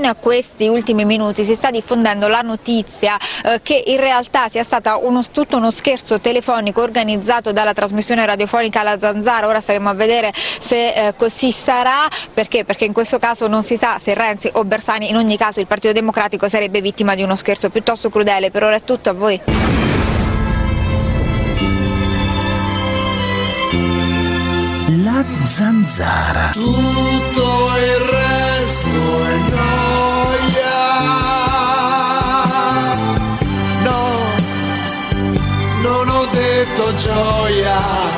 in questi ultimi minuti si sta diffondendo la notizia che in realtà sia stata tutto uno scherzo telefonico organizzato dalla trasmissione radiofonica La Zanzara. Ora staremo a vedere se così sarà, perché in questo caso non si sa se Renzi o Bersani. In ogni caso il Partito Democratico sarebbe vittima di uno scherzo piuttosto crudele. Per ora è tutto, a voi. La Zanzara. Tutto il resto è gioia. No, non ho detto gioia.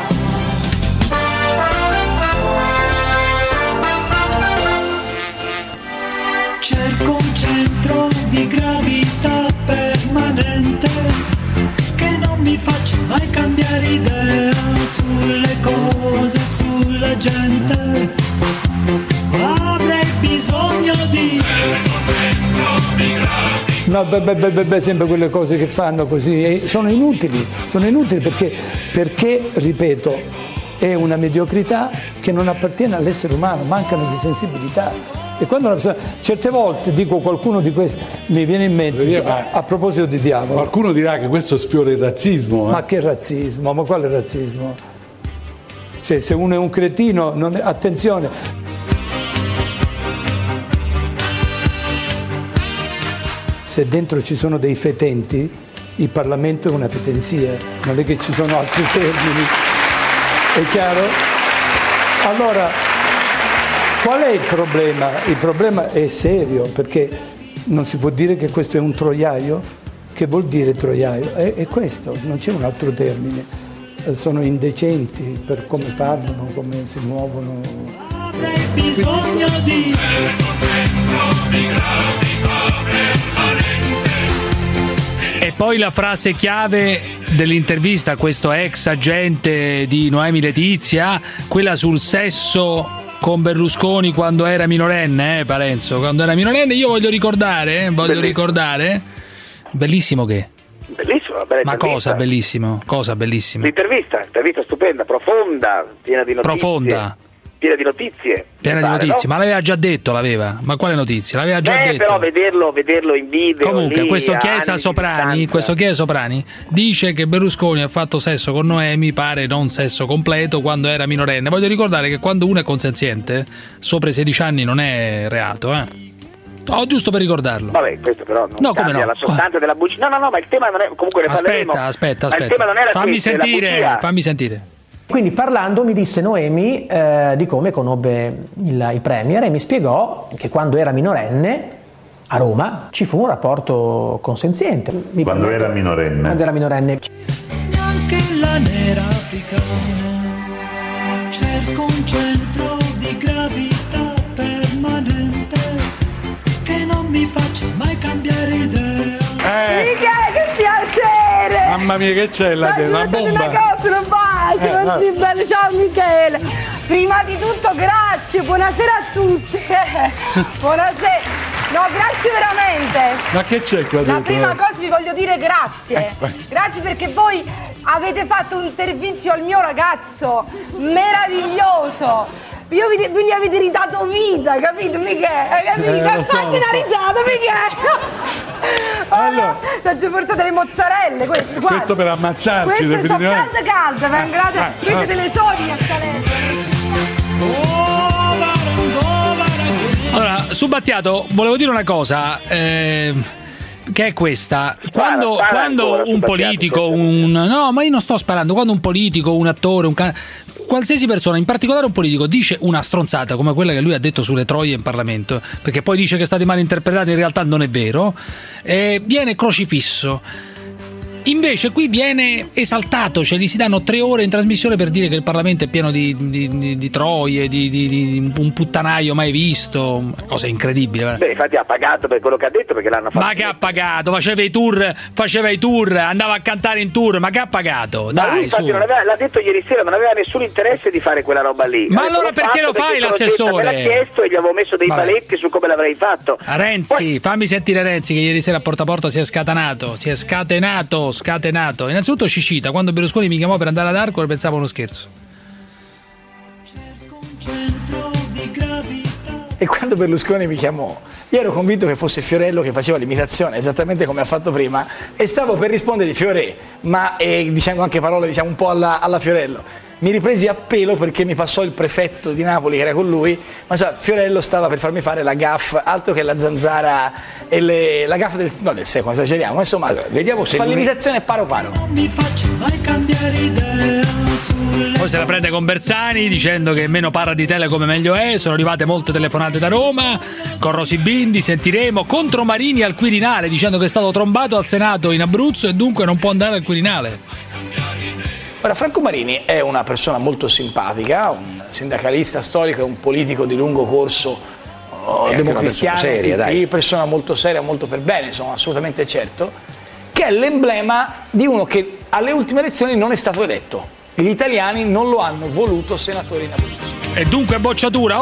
Cerco un centro di gravità permanente che non mi faccia mai cambiare idea sulle cose, sulla gente. Avrei bisogno di no, sempre quelle cose che fanno così sono inutili perché ripeto, è una mediocrità che non appartiene all'essere umano, mancano di sensibilità. E quando una persona, certe volte dico qualcuno di questi mi viene in mente a proposito di diavolo. Qualcuno dirà che questo sfiora il razzismo. Ma che razzismo? Ma quale razzismo? Se uno è un cretino, attenzione. Se dentro ci sono dei fetenti, il Parlamento è una fetenzia, non è che ci sono altri termini. È chiaro? Allora, qual è il problema? Il problema è serio, perché non si può dire che questo è un troiaio. Che vuol dire troiaio? È questo, non c'è un altro termine. Sono indecenti per come parlano, come si muovono. Avrei bisogno di E poi la frase chiave dell'intervista a questo ex agente di Noemi Letizia, quella sul sesso con Berlusconi quando era minorenne, Parenzo, quando era minorenne. Io voglio ricordare, bellissimo che? Bellissimo, bella ma intervista. Cosa bellissimo? L'intervista stupenda, profonda, piena di notizie. Piena di notizie. No? Ma l'aveva già detto, ma quale notizie? L'aveva già detto. Però vederlo in video. Comunque, lì, questo Chiesa Soprani dice che Berlusconi ha fatto sesso con Noemi, pare non sesso completo, quando era minorenne. Voglio ricordare che quando uno è consenziente, sopra i 16 anni non è reato, giusto per ricordarlo. Vabbè, questo però non cambia la sostanza della bugia. No, ma il tema non è, comunque ne parleremo. Aspetta. Ma il tema non era fammi sentire. Quindi parlando mi disse Noemi di come conobbe il Premier e mi spiegò che quando era minorenne a Roma ci fu un rapporto consenziente. Quando era minorenne. Neanche la nera africana. Cerco un centro di gravità permanente che non mi faccia mai cambiare idea. Michele, che piacere! Mamma mia, che c'è la bomba? Una cosa, un bacio, così bello. Ciao Michele. Prima di tutto grazie, buonasera a tutti. Buonasera. No, grazie veramente. Ma che c'è qua dentro? La prima cosa vi voglio dire grazie. Grazie perché voi avete fatto un servizio al mio ragazzo meraviglioso. Voi gli avete ridato vita, capito Michele? Fatti una risata, Michele! Allora, ti ho portato le mozzarelle, questo per ammazzarci. Queste sono calde, vengono queste delle soglie a Salerno. Allora, su Battiato, volevo dire una cosa, che è questa. Quando un politico, no, ma io non sto sparando, quando un politico, un attore, qualsiasi persona, in particolare un politico, dice una stronzata come quella che lui ha detto sulle troie in Parlamento, perché poi dice che è stata mal interpretata, in realtà non è vero, viene crocifisso. Invece qui viene esaltato, cioè gli si danno 3 ore in trasmissione per dire che il Parlamento è pieno di troie, di un puttanaio mai visto, una cosa incredibile. Beh, infatti ha pagato per quello che ha detto, perché l'hanno fatto. Ma che ha pagato? Faceva i tour, andava a cantare in tour, ma che ha pagato? Ma dai, lui, infatti, l'ha detto ieri sera, non aveva nessun interesse di fare quella roba lì. Ma allora perché lo fai l'assessore? Me l'ha chiesto e gli avevo messo dei paletti su come l'avrei fatto. Renzi, fammi sentire Renzi, che ieri sera a Porta a Porta si è scatenato. Innanzitutto ci cita: quando Berlusconi mi chiamò per andare ad Arcore pensavo uno scherzo. Cerco un centro di gravità E quando Berlusconi mi chiamò, io ero convinto che fosse Fiorello che faceva l'imitazione, esattamente come ha fatto prima, e stavo per rispondere di Fiorè, ma dicendo anche parole un po' alla Fiorello. Mi ripresi a pelo perché mi passò il prefetto di Napoli che era con lui, ma Fiorello stava per farmi fare la gaffe, altro che la zanzara e la gaffe del secolo, esageriamo, insomma, allora, vediamo se fa l'imitazione paro. Non mi faccio mai cambiare idea poi se la prende con Bersani dicendo che meno parla di Telecom meglio è. Sono arrivate molte telefonate da Roma. Con Rosy Bindi sentiremo contro Marini al Quirinale, dicendo che è stato trombato al Senato in Abruzzo e dunque non può andare al Quirinale. Ora, Franco Marini è una persona molto simpatica, un sindacalista storico e un politico di lungo corso democristiano, una persona molto seria, molto per bene, sono assolutamente certo, che è l'emblema di uno che alle ultime elezioni non è stato eletto. Gli italiani non lo hanno voluto senatore in Abruzzo. E dunque bocciatura.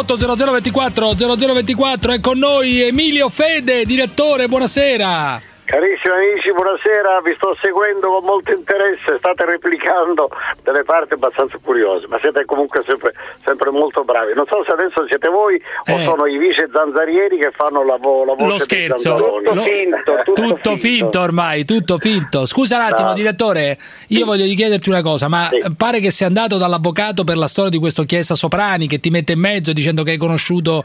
80024 è con noi Emilio Fede, direttore, buonasera. Carissimi amici, buonasera, vi sto seguendo con molto interesse, state replicando delle parti abbastanza curiose, ma siete comunque sempre molto bravi. Non so se adesso siete voi o sono i vice zanzarieri che fanno la voce lo scherzo, tutto finto ormai, tutto finto. Scusa un attimo, direttore, io voglio chiederti una cosa, ma pare che sia andato dall'avvocato per la storia di questo Chiesa Soprani che ti mette in mezzo dicendo che hai conosciuto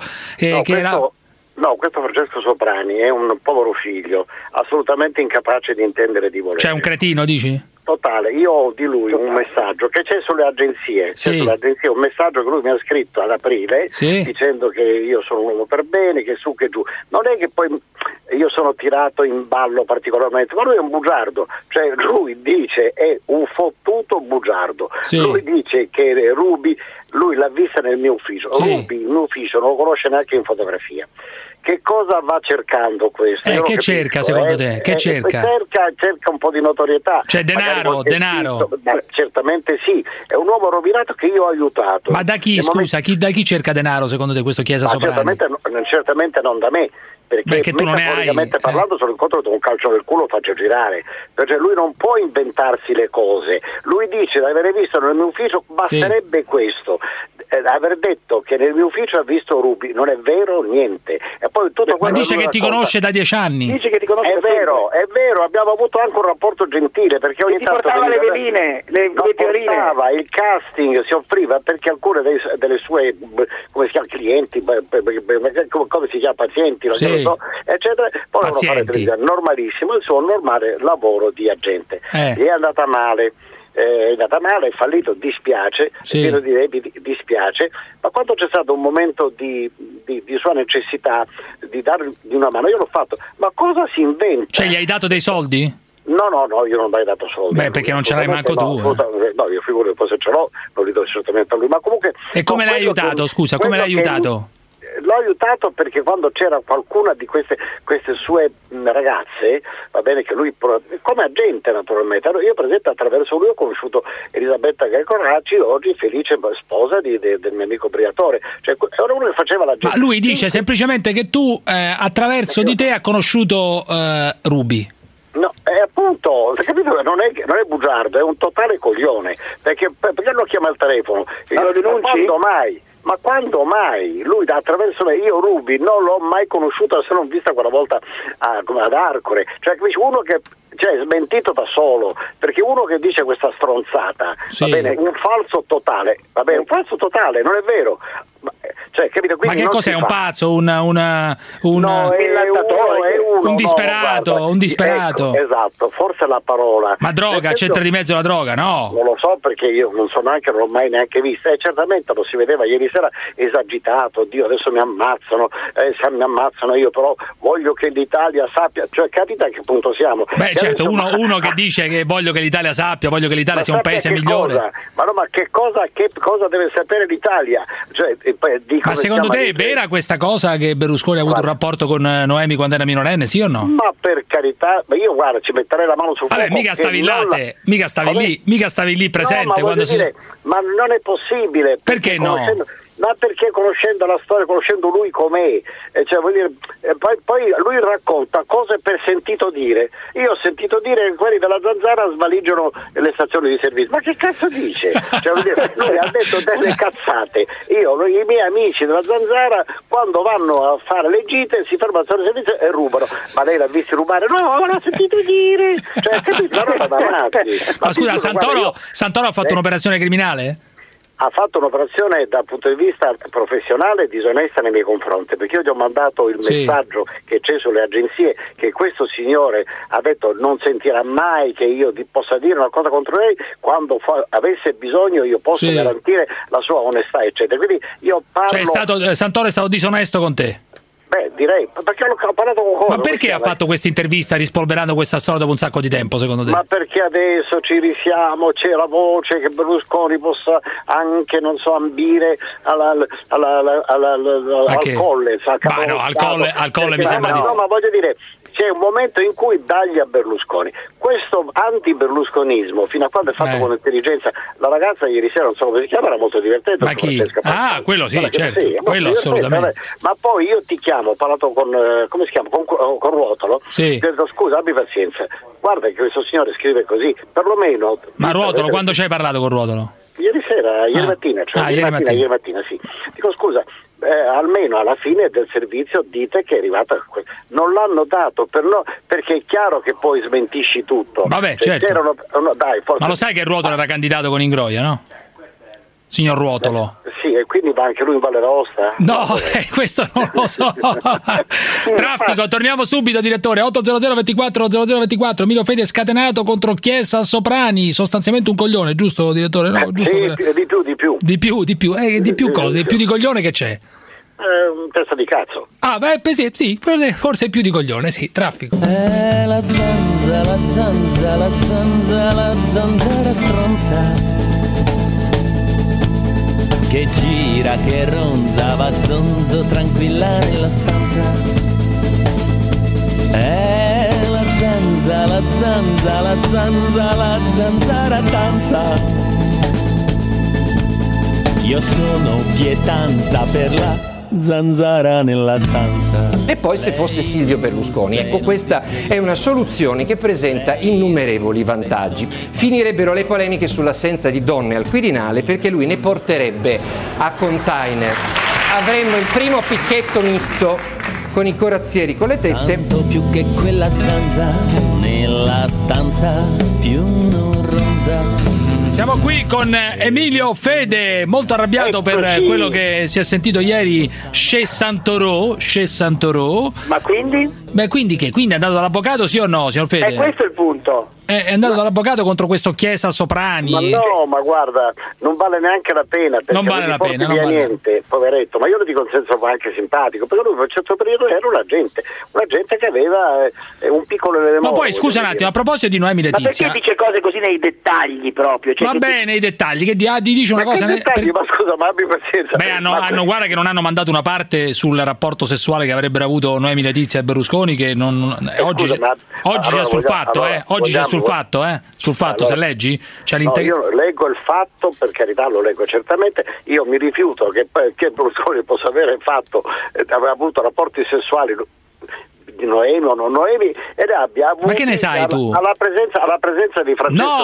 No, questo Francesco Soprani è un povero figlio, assolutamente incapace di intendere di volere. C'è un cretino, dici? Totale, io ho di lui un messaggio che c'è sulle agenzie, un messaggio che lui mi ha scritto ad aprile dicendo che io sono un uomo per bene, che su che giù. Non è che poi io sono tirato in ballo particolarmente, ma lui è un bugiardo, cioè lui dice è un fottuto bugiardo, lui dice che Ruby, lui l'ha vista nel mio ufficio, Ruby il mio ufficio non lo conosce neanche in fotografia. Che cosa va cercando questo? Che cerca secondo te? Che cerca? Cerca un po' di notorietà. Cioè denaro. Certamente sì, è un uomo rovinato che io ho aiutato. Ma da chi, da chi cerca denaro secondo te questo Chiesa Soprani? Certamente non da me. Perché tu non ne hai. Parlando sono incontro con un calcio nel culo faccio girare, perché lui non può inventarsi le cose, lui dice di avere visto nel mio ufficio, basterebbe questo, aver detto che nel mio ufficio ha visto Ruby, non è vero niente. E poi tutto ma dice che ti conosce da 10 anni. Dice che ti conosce è vero, abbiamo avuto anche un rapporto gentile, perché ogni tanto portava le veline, le portava, il casting si offriva perché alcune delle sue come si chiama clienti, come si chiama pazienti, eccetera, poi fare televisione, normalissimo, il suo normale lavoro di agente. Gli è andata male, è fallito, dispiace, pieno di debiti, dispiace, ma quando c'è stato un momento di sua necessità di dargli una mano, io l'ho fatto, ma cosa si inventa? Cioè gli hai dato dei soldi? No, io non ho mai dato soldi. Beh, perché non ce l'hai manco tu. No, io figuro, poi se ce l'ho non li do certamente a lui, ma comunque... E come l'hai aiutato, scusa, come l'hai aiutato? L'ho aiutato perché quando c'era qualcuna di queste sue ragazze, va bene, che lui come agente naturalmente, io per esempio attraverso lui ho conosciuto Elisabetta Grecoracci, oggi felice sposa del mio amico Briatore, cioè era uno che faceva la gente. Ma lui dice semplicemente che tu attraverso di te ha conosciuto Ruby. No, appunto, capito? Non è bugiardo, è un totale coglione, perché lo chiama al telefono? Lo denunci? Ma quando mai? Lui attraverso me, io Ruby non l'ho mai conosciuta se non vista quella volta ad Arcore, cioè uno che smentito da solo, perché uno che dice questa stronzata, va bene, un falso totale, un falso totale, non è vero. Capito? Ma che cos'è? Un pazzo? Un disperato? Un disperato? Ecco, esatto, forse la parola. Ma droga, c'entra di mezzo la droga, no? Non lo so perché io non l'ho mai neanche vista, certamente lo si vedeva ieri sera esagitato, Dio adesso mi ammazzano, se mi ammazzano io però voglio che l'Italia sappia, cioè capita a che punto siamo? Beh certo, uno che dice che voglio che l'Italia sappia, voglio che l'Italia sia un paese migliore. Ma che cosa deve sapere l'Italia? Cioè, ma secondo te è vera questa cosa che Berlusconi ha avuto un rapporto con Noemi quando era minorenne, sì o no? Ma per carità, io guarda, ci metterei la mano sul fuoco. Mica stavi lì presente quando ma non è possibile. Perché no? ma perché conoscendo la storia, conoscendo lui com'è, cioè, vuol dire, poi lui racconta cose per sentito dire. Io ho sentito dire che quelli della Zanzara svaligiano le stazioni di servizio. Ma che cazzo dice? Cioè, vuol dire, lui ha detto delle cazzate. I miei amici della Zanzara, quando vanno a fare le gite, si fermano al servizio e rubano. Ma lei l'ha visto rubare? No, l'ha sentito dire. Cioè, capito? La roba da matti. Ma scusa, Santoro ha fatto un'operazione criminale? Ha fatto un'operazione dal punto di vista professionale disonesta nei miei confronti, perché io gli ho mandato il messaggio che c'è sulle agenzie che questo signore ha detto non sentirà mai che io possa dire una cosa contro lei, quando avesse bisogno io posso garantire la sua onestà, eccetera. Quindi io parlo... Cioè Santoro è stato disonesto con te? Beh, direi, perché ho parlato con Ma perché ha fatto questa intervista rispolverando questa storia dopo un sacco di tempo, secondo te? Ma perché adesso ci risiamo, c'è la voce che Berlusconi possa anche, non so, ambire al colle. Ma no, al colle mi sembra di... No, ma voglio dire, c'è un momento in cui dagli a Berlusconi. Questo anti-berlusconismo, fino a quando è fatto con intelligenza, la ragazza ieri sera, non so come si chiama, era molto divertente. Ma chi? Quello sì, certo, quello assolutamente. Ma poi io ti chiamo, ho parlato con, come si chiama, con Ruotolo, sì. Ho detto, scusa, abbi pazienza, guarda che questo signore scrive così, perlomeno... Ma Ruotolo, quando ci hai parlato con Ruotolo? Ieri sera, ieri mattina, ieri mattina, sì. Dico, scusa, almeno alla fine del servizio dite che è arrivata, non l'hanno dato perché è chiaro che poi smentisci tutto. Vabbè, certo. Ma lo sai che Ruotolo era candidato con Ingroia, no? Signor Ruotolo. Sì, e quindi va anche lui in Valle d'Aosta? No, questo non lo so. Traffico, torniamo subito, direttore. 800 24 0024. Emilio Fede scatenato contro Chiesa Soprani, sostanzialmente un coglione, giusto, direttore? No, giusto sì, di più. Di più cosa? Di più di coglione che c'è? Un testa di cazzo. Ah, beh, sì, forse più di coglione, sì, traffico. La zanzara stronza che gira, che ronza, va zonzo tranquilla nella stanza. La zanzara danza. Io sono pietanza per la zanzara nella stanza. E poi se fosse Silvio Berlusconi. Ecco, questa è una soluzione che presenta innumerevoli vantaggi. Finirebbero le polemiche sull'assenza di donne al Quirinale perché lui ne porterebbe a container. Avremmo il primo picchetto misto con i corazzieri con le tette. Tanto più che quella zanza nella stanza più non ronza. Siamo qui con Emilio Fede, molto arrabbiato per quello che si è sentito ieri chez Santoro. Ma quindi? Beh, quindi che? Quindi è andato dall'avvocato, sì o no, signor Fede? Questo è il punto. È andato dall'avvocato contro questo Chiesa Soprani. Ma no, ma guarda, non vale neanche la pena. Perché non vale la pena, non vale niente, poveretto. Ma io lo dico in senso anche simpatico, perché lui per un certo periodo era un agente che aveva un piccolo elemento. Ma poi scusa un attimo, a proposito di Noemi Letizia. Ma perché dice cose così nei dettagli proprio? Cioè, va bene, i dettagli, che ti dice una cosa. Ma scusa, ma abbi pazienza. Beh, hanno guarda che non hanno mandato una parte sul rapporto sessuale che avrebbero avuto Noemi Letizia e Berlusconi, che oggi c'è sul fatto, oggi c'è sul fatto, Sul fatto, allora, se leggi? Io leggo il fatto, per carità, lo leggo certamente. Io mi rifiuto che Berlusconi possa avere aveva avuto rapporti sessuali di Noemi o non Noemi ed abbia avuto. Ma che ne sai tu? Alla presenza di Francesco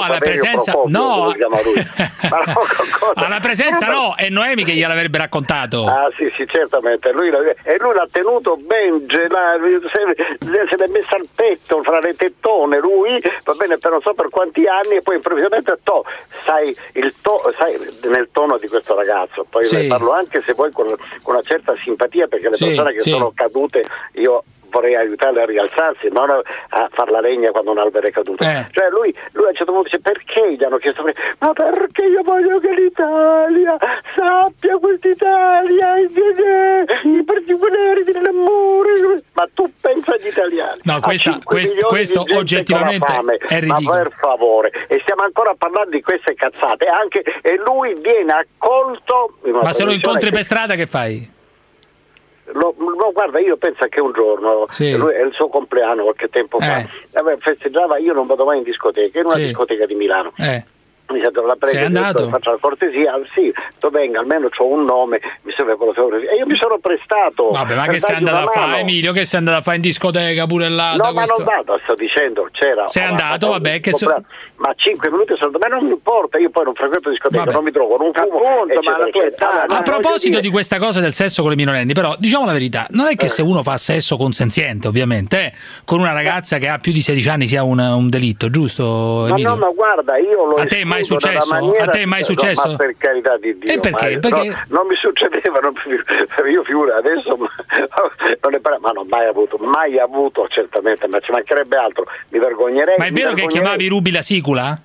alla presenza no, è Noemi che gliel'avrebbe raccontato. Ah sì, certamente. Lui l'ha tenuto ben gelato, se l'è messa al petto fra le tettone lui, va bene, per non so per quanti anni, e poi improvvisamente sai nel tono di questo ragazzo. Poi ne parlo anche se vuoi con una certa simpatia, perché le persone che sono cadute io vorrei aiutarle a rialzarsi, non a far la legna quando un albero è caduto. Cioè lui a un certo punto dice: perché gli hanno chiesto? Ma perché io voglio che l'Italia sappia, quest'Italia i particolari dell'amore. Ma tu pensa agli italiani? No, questo oggettivamente è ridicolo. Ma per favore, e stiamo ancora parlando di queste cazzate, e lui viene accolto. Ma se lo incontri per strada che fai? Guarda, io penso che un giorno, lui è il suo compleanno qualche tempo fa, festeggiava, io non vado mai in discoteca, in una discoteca di Milano. Mi sento la prego, sei andato? Faccio la cortesia, sì, venga, almeno c'ho un nome, mi serve quello e io mi sono prestato. Vabbè, ma che sei andato a fare, Emilio? Che sei andato a fare in discoteca pure là? No, ma non vado, sto dicendo, c'era. Sei andato, vabbè, che ma 5 minuti sono, ma non mi importa, io poi non frequento discoteca, vabbè. non mi drogo, non fumo. Appunto, ma la tua età. A proposito di questa cosa del sesso con le minorenni, però diciamo la verità, non è che se uno fa sesso consenziente, ovviamente, con una ragazza che ha più di 16 anni sia un delitto, giusto, Emilio? No, ma guarda, io lo a te è mai successo? A te è mai successo? No, ma per carità di Dio. E perché? Perché? No, non mi succedeva, io figura adesso non ne parlo, ma non mai avuto certamente, ma ci mancherebbe altro, mi vergognerei. Ma è vero che chiamavi Ruby la sicula?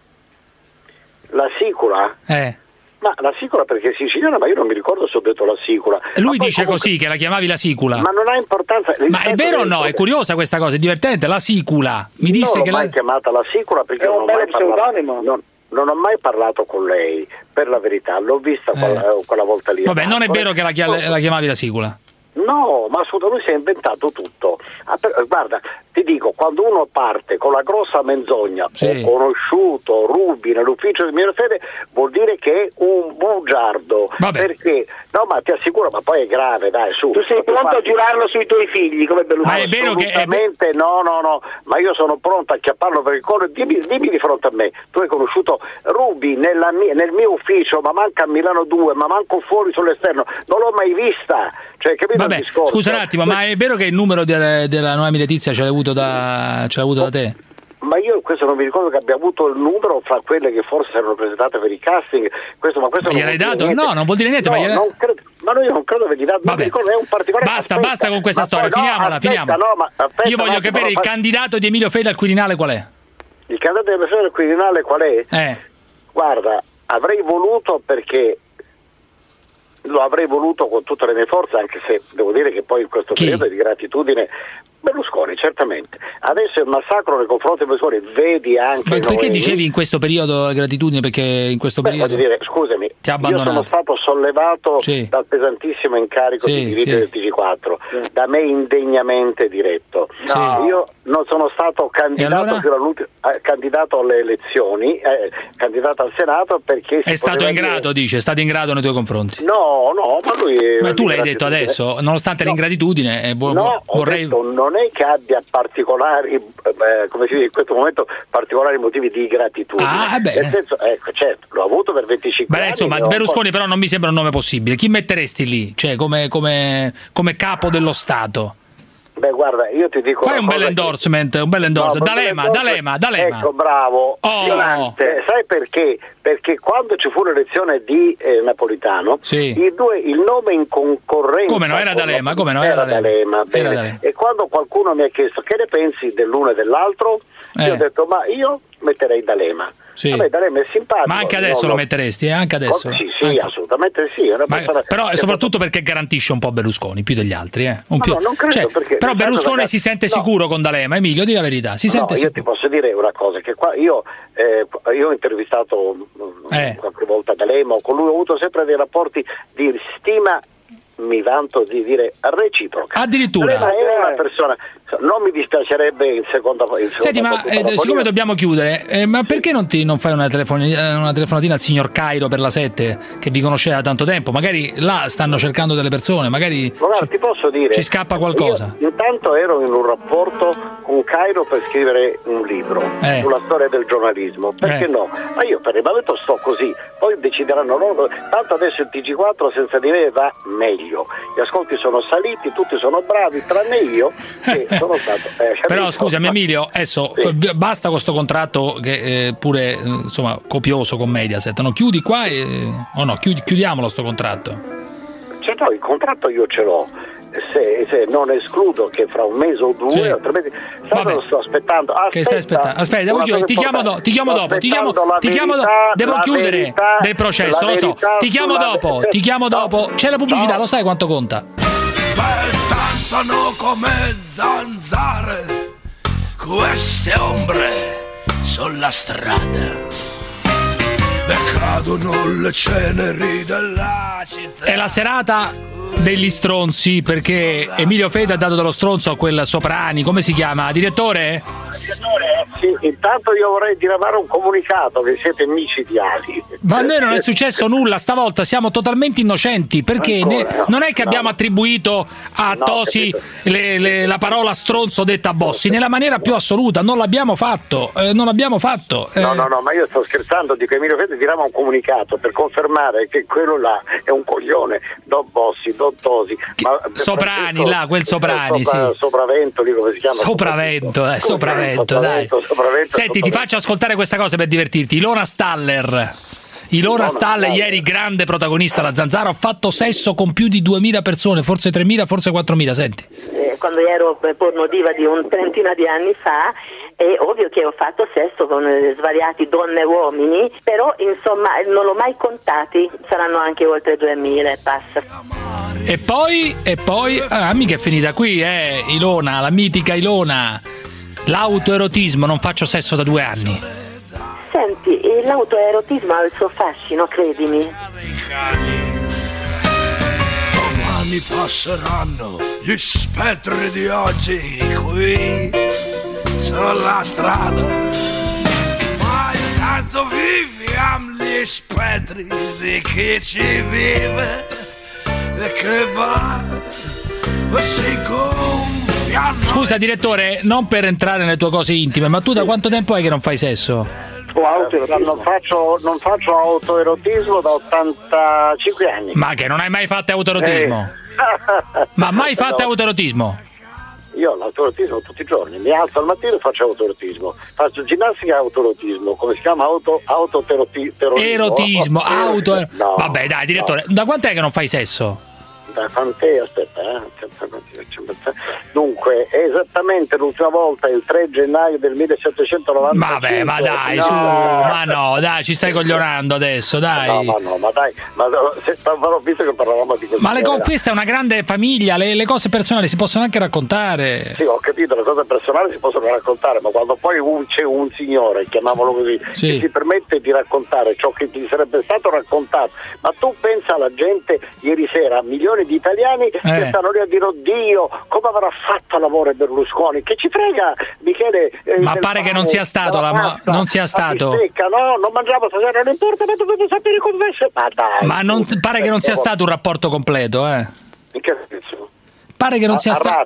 La sicula? Ma la sicula perché è siciliana, ma io non mi ricordo se ho detto la sicula. Lui dice comunque, così, che la chiamavi la sicula. Ma non ha importanza. Ma è vero o no? È curiosa questa cosa, è divertente, la sicula. Mi disse non che l'ho mai chiamata la sicula perché non ho mai parlato. Non ho mai parlato con lei, per la verità, l'ho vista quella volta lì. Vabbè, non è vero che la chiamavi la sicula. No, ma assolutamente lui si è inventato tutto. Guarda, ti dico, quando uno parte con la grossa menzogna, ho conosciuto Ruby nell'ufficio di mia fede, vuol dire che è un bugiardo. Perché? No, ma ti assicuro, ma poi è grave, dai, su. Tu sei pronto a giurarlo sui tuoi figli, come Berlusconi? Ma è vero che no, ma io sono pronto a chiapparlo per il collo. Dimmi di fronte a me, tu hai conosciuto Ruby nel mio ufficio, ma manca a Milano 2, ma manco fuori sull'esterno, non l'ho mai vista. Cioè, capito? Vabbè, scusa un attimo, ma è vero che il numero della Noemi Letizia ce l'hai avuto da te? Ma io questo non mi ricordo che abbia avuto il numero fra quelle che forse erano presentate per i casting. Questo gliel'hai dato? No, non vuol dire niente. No, non credo, ma io non credo che gli dato. Vabbè. È un particolare. Basta con questa storia, finiamola. Io voglio capire il candidato di Emilio Fede al Quirinale qual è? Il candidato di Emilio Fede al Quirinale qual è? Guarda, avrei voluto perché lo avrei voluto con tutte le mie forze, anche se devo dire che poi in questo periodo di gratitudine Berlusconi, certamente. Adesso il massacro nei confronti di Berlusconi, vedi anche. Ma perché dicevi in questo periodo gratitudine? Perché in questo periodo scusami, ti ha abbandonato. Io sono stato sollevato dal pesantissimo incarico di diritto del TG4, da me indegnamente diretto. Io non sono stato candidato candidato alle elezioni, candidato al Senato perché è stato in grado, dice, è stato in grado nei tuoi confronti. No, ma lui. Ma tu l'hai detto adesso, nonostante l'ingratitudine, vorrei. Non è che abbia particolari, come si dice in questo momento, particolari motivi di gratitudine. Nel senso, certo, l'ho avuto per 25 anni. Insomma, Berlusconi però non mi sembra un nome possibile. Chi metteresti lì? Cioè, come capo dello Stato? Beh, guarda, io ti dico. Fai un bel endorsement, D'Alema. Ecco, bravo. Sai perché? Perché quando ci fu l'elezione di Napolitano, il nome in concorrenza. Come no, era D'Alema, era D'Alema. E quando qualcuno mi ha chiesto che ne pensi dell'uno e dell'altro, io ho detto, ma io metterei D'Alema. A me D'Alema è simpatico. Ma anche adesso lo metteresti, anche adesso? Sì, assolutamente sì. Però soprattutto perché garantisce un po' Berlusconi più degli altri, non credo, perché però Berlusconi si sente sicuro con D'Alema, Emilio, di la verità, si sente sicuro. Io ti posso dire una cosa, che qua io ho intervistato qualche volta D'Alema, con lui ho avuto sempre dei rapporti di stima, mi vanto di dire reciproca. Addirittura è una persona, non mi dispiacerebbe in seconda. Senti, ma siccome dobbiamo chiudere, ma perché non fai una telefonatina al signor Cairo per la 7 che vi conosceva da tanto tempo? Magari là stanno cercando delle persone, magari ti posso dire, ci scappa qualcosa. Io intanto ero in un rapporto con Cairo per scrivere un libro sulla storia del giornalismo, perché no? Ma io per il momento sto così, poi decideranno loro. Tanto adesso il TG4 senza di me va meglio. Gli ascolti sono saliti, tutti sono bravi, tranne io che sono stato. Però scusami Emilio, adesso basta con questo contratto che pure insomma copioso con Mediaset. No, chiudi qua o no? Chiudiamolo sto contratto. Il contratto io ce l'ho. Se non escludo che fra un mese o due o 3 mesi lo sto aspettando. Aspetta, devo chiudere. Ti chiamo dopo. Devo chiudere del processo, lo so. Ti chiamo dopo. C'è la pubblicità, lo sai quanto conta? Danzano come zanzare queste ombre sulla strada. E cadono le ceneri della città. È la serata degli stronzi, perché Emilio Fede ha dato dello stronzo a quel Soprani, come si chiama? Direttore? Sì, intanto io vorrei diramare un comunicato che siete micidiali. Ma a noi non è successo nulla, stavolta siamo totalmente innocenti, perché non è che abbiamo attribuito a Tosi la parola stronzo detta a Bossi, nella maniera più assoluta, non l'abbiamo fatto. No, ma io sto scherzando, dico Emilio Fede dirama un comunicato per confermare che quello là è un coglione, Don Bossi, Don Tosi. Soprani, là, quel Soprani, sì. Sopravento, lì come si chiama? Sopravento, dai. Senti, ti faccio ascoltare questa cosa per divertirti. Ilona Staller, ieri grande protagonista alla Zanzara, ho fatto sesso con più di 2000 persone, forse 3000, forse 4000, senti. Quando ero pornodiva di un trentina di anni fa, è ovvio che ho fatto sesso con svariati donne e uomini, però insomma non l'ho mai contati, saranno anche oltre 2000 e passa. E poi mica è finita qui, Ilona, la mitica Ilona. L'autoerotismo, non faccio sesso da 2 anni. Senti, l'autoerotismo ha il suo fascino, credimi. Domani passeranno gli spettri di oggi qui sulla strada, ma intanto viviamo gli spettri di chi ci vive e che va si gonfiano. Scusa direttore, non per entrare nelle tue cose intime, ma tu da quanto tempo è che non fai sesso? Non faccio autoerotismo da 85 anni. Ma che non hai mai fatto autoerotismo? Ma mai fatto autoerotismo? Io l'autoerotismo tutti i giorni, mi alzo al mattino e faccio autoerotismo, faccio ginnastica e autoerotismo, come si chiama? Erotismo, no. Vabbè dai direttore, da quant'è che non fai sesso? Da quant'è? Aspetta, Dunque, esattamente l'ultima volta il 3 gennaio del 1795. Vabbè, ma dai, su, ma no, dai, ci stai coglionando adesso, dai. No, ma dai, ho visto che parlavamo di questo. Ma questa è una grande famiglia, le cose personali si possono anche raccontare. Sì, ho capito, le cose personali si possono raccontare, ma quando poi c'è un signore, chiamiamolo così, che si permette di raccontare ciò che ti sarebbe stato raccontato, ma tu pensa alla gente ieri sera, milioni di italiani che stanno lì a dire oddio, come avrà fatto l'amore Berlusconi, che ci frega Michele, ma pare che non sia stato non sia stato non mangiamo stasera, non importa, ma dovete sapere come ma non pare che non sia stato un rapporto completo, in che senso? Pare che non sia stato.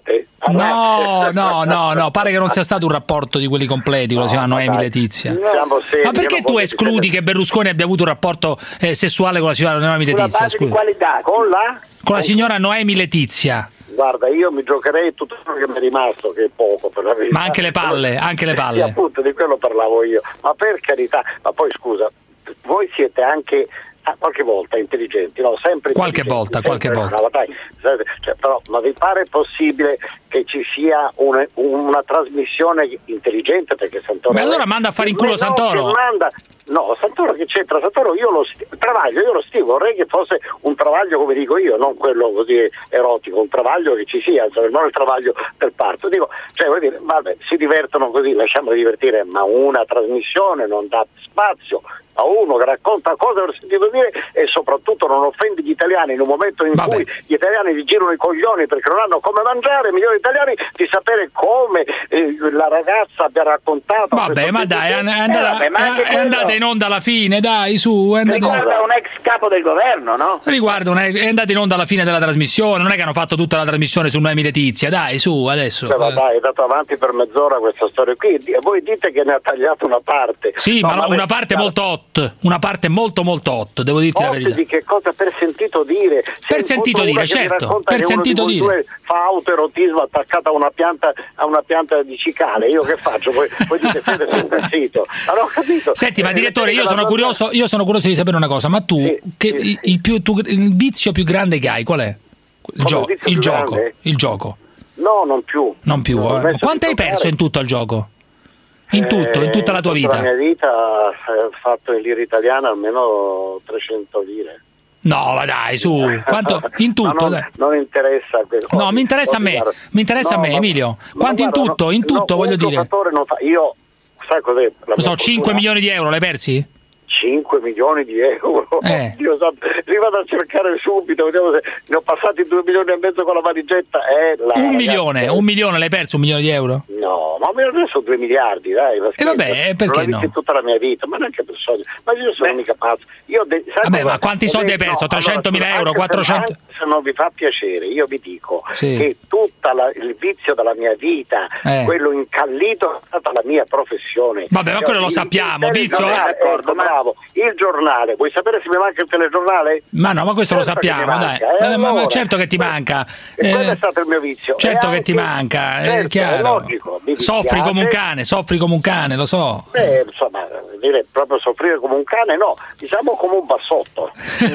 No, pare che non sia stato un rapporto di quelli completi, quello si chiama Noemi Letizia. Ma perché tu escludi che Berlusconi abbia avuto un rapporto sessuale con la signora Noemi Letizia? Di qualità, con la signora Noemi Letizia. Guarda, io mi giocherei tutto quello che mi è rimasto, che è poco per la verità. Ma anche le palle. Sì, appunto, di quello parlavo io. Ma per carità, ma poi scusa, voi siete anche qualche volta intelligenti, no? Sempre qualche volta. No, dai, però, ma vi pare possibile che ci sia una trasmissione intelligente? Perché Santoro. Ma allora manda a fare in culo Santoro. No, Santoro che c'entra? Santoro io lo stimo, vorrei che fosse un travaglio come dico io, non quello così erotico, un travaglio che ci sia, non il travaglio del parto. Dico, vuol dire, vabbè, si divertono così, lasciamoli divertire, ma una trasmissione non dà spazio a uno che racconta cose che ho sentito dire e soprattutto non offende gli italiani in un momento in cui gli italiani gli girano i coglioni perché non hanno come mangiare, milioni di italiani, di sapere come la ragazza abbia raccontato. Vabbè, ma dai, è andata in onda alla fine, dai, su. Riguarda un ex capo del governo, no? È andata in onda alla fine della trasmissione, non è che hanno fatto tutta la trasmissione su Noemi Letizia, dai, su, adesso. Dai, è dato avanti per mezz'ora questa storia qui, voi dite che ne ha tagliato una parte. Sì, no, ma una parte molto hot. Una parte molto hot, devo dirti la verità. Di che cosa? Per sentito dire? Per sentito dire, certo. Per sentito dire. Fa autoerotismo attaccato a una pianta di cicale. Io che faccio? Voi dite siete sempre sito. Non ho capito. Senti, ma direttore, io sono curioso di sapere una cosa. Ma tu, il vizio più grande che hai, qual è? Il gioco. No, non più. Quanto hai perso in tutto al gioco? In tutta la tua vita? La mia vita ho fatto in lira italiana almeno 300 lire. No, ma dai, su, quanto in tutto? Non interessa. No, mi interessa a me, Emilio. Quanto in tutto, voglio dire. Io, sai cos'è? 5 milioni di euro l'hai persi? 5 milioni di euro. Dio santo, li vado a cercare subito, vediamo se ne ho passati 2 milioni e mezzo con la valigetta. Un milione, l'hai perso 1 milione di euro? No, ma adesso 2 miliardi, dai. E vabbè, perché no? Tutta la mia vita, ma neanche per soldi. Ma io sono mica pazzo. Ma quanti soldi hai perso? 300.000 euro? 400? Se non vi fa piacere, io vi dico che tutto il vizio della mia vita, quello incallito, è stata la mia professione. Vabbè, ma quello lo sappiamo, vizio bravo. Il giornale, vuoi sapere se mi manca il telegiornale? Ma no, ma questo lo sappiamo, dai. Ma certo che ti manca. E quello è stato il mio vizio. Certo che ti manca, è chiaro. È logico. Soffri come un cane, lo so. Insomma, dire proprio soffrire come un cane, no, diciamo come un bassotto.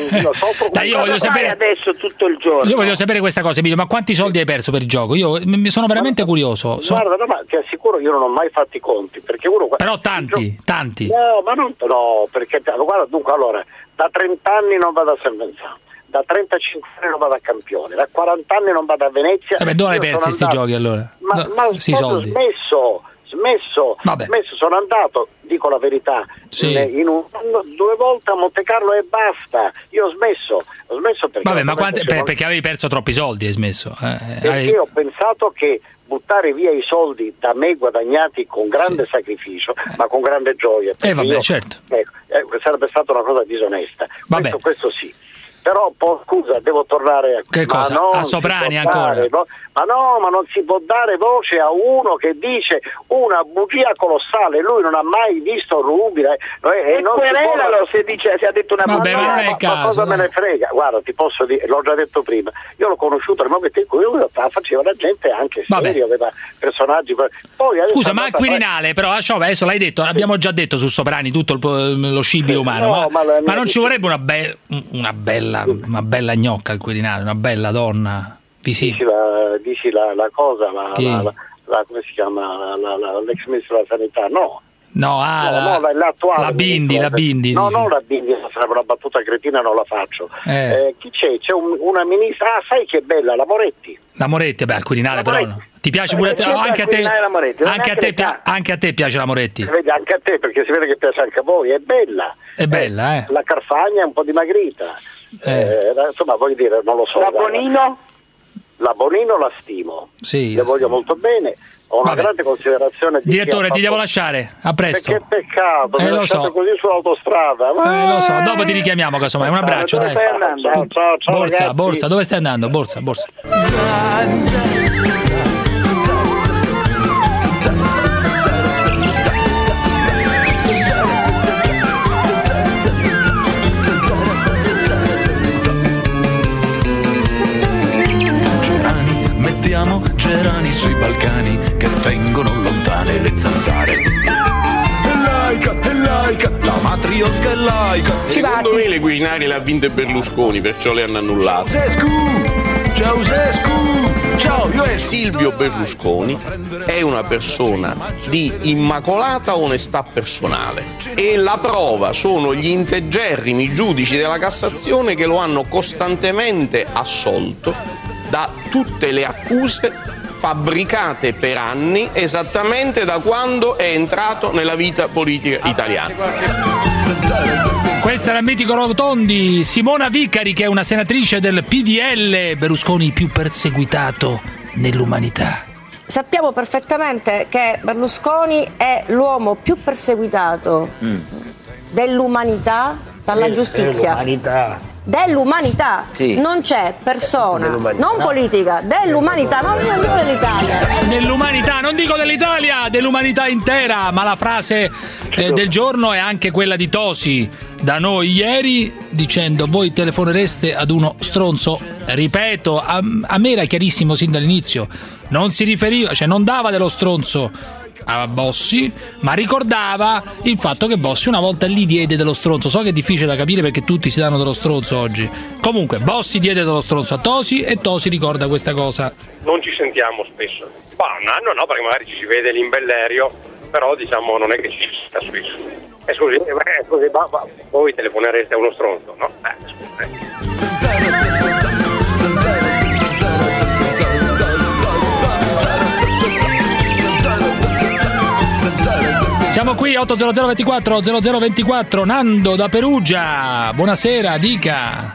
Dai, io voglio sapere adesso tutto il giorno. Io voglio sapere questa cosa, Emilio, ma quanti soldi hai perso per il gioco? Io mi sono veramente curioso. Guarda, no, ma ti assicuro, io non ho mai fatto i conti, perché uno... Però tanti. No, ma non... No, perché... Guarda, dunque, allora, da 30 anni non vado a San Vincent, da 35 anni non vado a Campione, da 40 anni non vado a Venezia. Dove hai persi questi giochi, allora? Ma soldi? Smesso, sono andato, dico la verità, in 2 volte a Monte Carlo e basta. Io ho smesso perché... Vabbè, ma perché avevi perso troppi soldi, hai smesso? Perché ho pensato che buttare via i soldi da me guadagnati con grande sacrificio, ma con grande gioia. Certo. Sarebbe stata una cosa disonesta. Questo sì. Però scusa, devo tornare a... Che cosa? A Soprani ancora? Ma non si può dare voce a uno che dice una bugia colossale. Lui non ha mai visto Rubina e non querelalo se ha detto una bugia. Ma cosa me ne frega? Guarda, ti posso dire, l'ho già detto prima, io l'ho conosciuto nel momento in cui faceva la gente anche seria, aveva personaggi. Poi scusa, ma al Quirinale però adesso l'hai detto, abbiamo già detto su Soprani tutto lo scibile umano, ma non ci vorrebbe una bella gnocca al Quirinale, una bella donna visibile. Dici la cosa, come si chiama, l'ex ministro della sanità? La Bindi. No, non la Bindi, sarebbe una battuta cretina, non la faccio. Chi c'è? C'è una ministra, sai che bella, la Moretti. La Moretti, al Quirinale però no. Ti piace pure a te? Anche a te piace la Moretti? Vedi, anche a te, perché si vede che piace anche a voi, è bella. È bella, La Carfagna è un po' dimagrita. Insomma, voglio dire, non lo so. La Bonino? La Bonino la stimo, le voglio molto bene, ho una grande considerazione di... Direttore, ti devo lasciare, a presto. Che peccato, mi lasciate così sull'autostrada. Lo so, dopo ti richiamiamo casomai, un abbraccio, dai. Ciao, Borsa, dove stai andando? Borsa. Mettiamo gerani sui Balcani che tengono lontane le zanzare. È laica, la matriosca è laica. Secondo me le Quirinali le ha vinte Berlusconi, perciò le hanno annullate. Ciao, Silvio Berlusconi è una persona di immacolata onestà personale e la prova sono gli integerrimi giudici della Cassazione che lo hanno costantemente assolto da tutte le accuse fabbricate per anni, esattamente da quando è entrato nella vita politica italiana. Questo era il mitico Rotondi. Simona Vicari, che è una senatrice del PDL. Berlusconi più perseguitato nell'umanità. Sappiamo perfettamente che Berlusconi è l'uomo più perseguitato dell'umanità dalla giustizia. Dell'umanità, non c'è persona, non politica, dell'umanità, non dell'Italia. Dell'umanità, non dico dell'Italia, dell'umanità intera, ma la frase del giorno è anche quella di Tosi da noi ieri, dicendo: voi telefonereste ad uno stronzo. Ripeto, a me era chiarissimo sin dall'inizio, non si riferiva, cioè non dava dello stronzo a Bossi, ma ricordava il fatto che Bossi una volta gli diede dello stronzo. So che è difficile da capire perché tutti si danno dello stronzo oggi. Comunque Bossi diede dello stronzo a Tosi e Tosi ricorda questa cosa. Non ci sentiamo spesso, ma un anno no, perché magari ci si vede l'Imbellerio, però diciamo non è che ci si sta spesso. Scusi, voi telefonereste a uno stronzo, no? Siamo qui 80024 0024. Nando da Perugia. Buonasera, dica.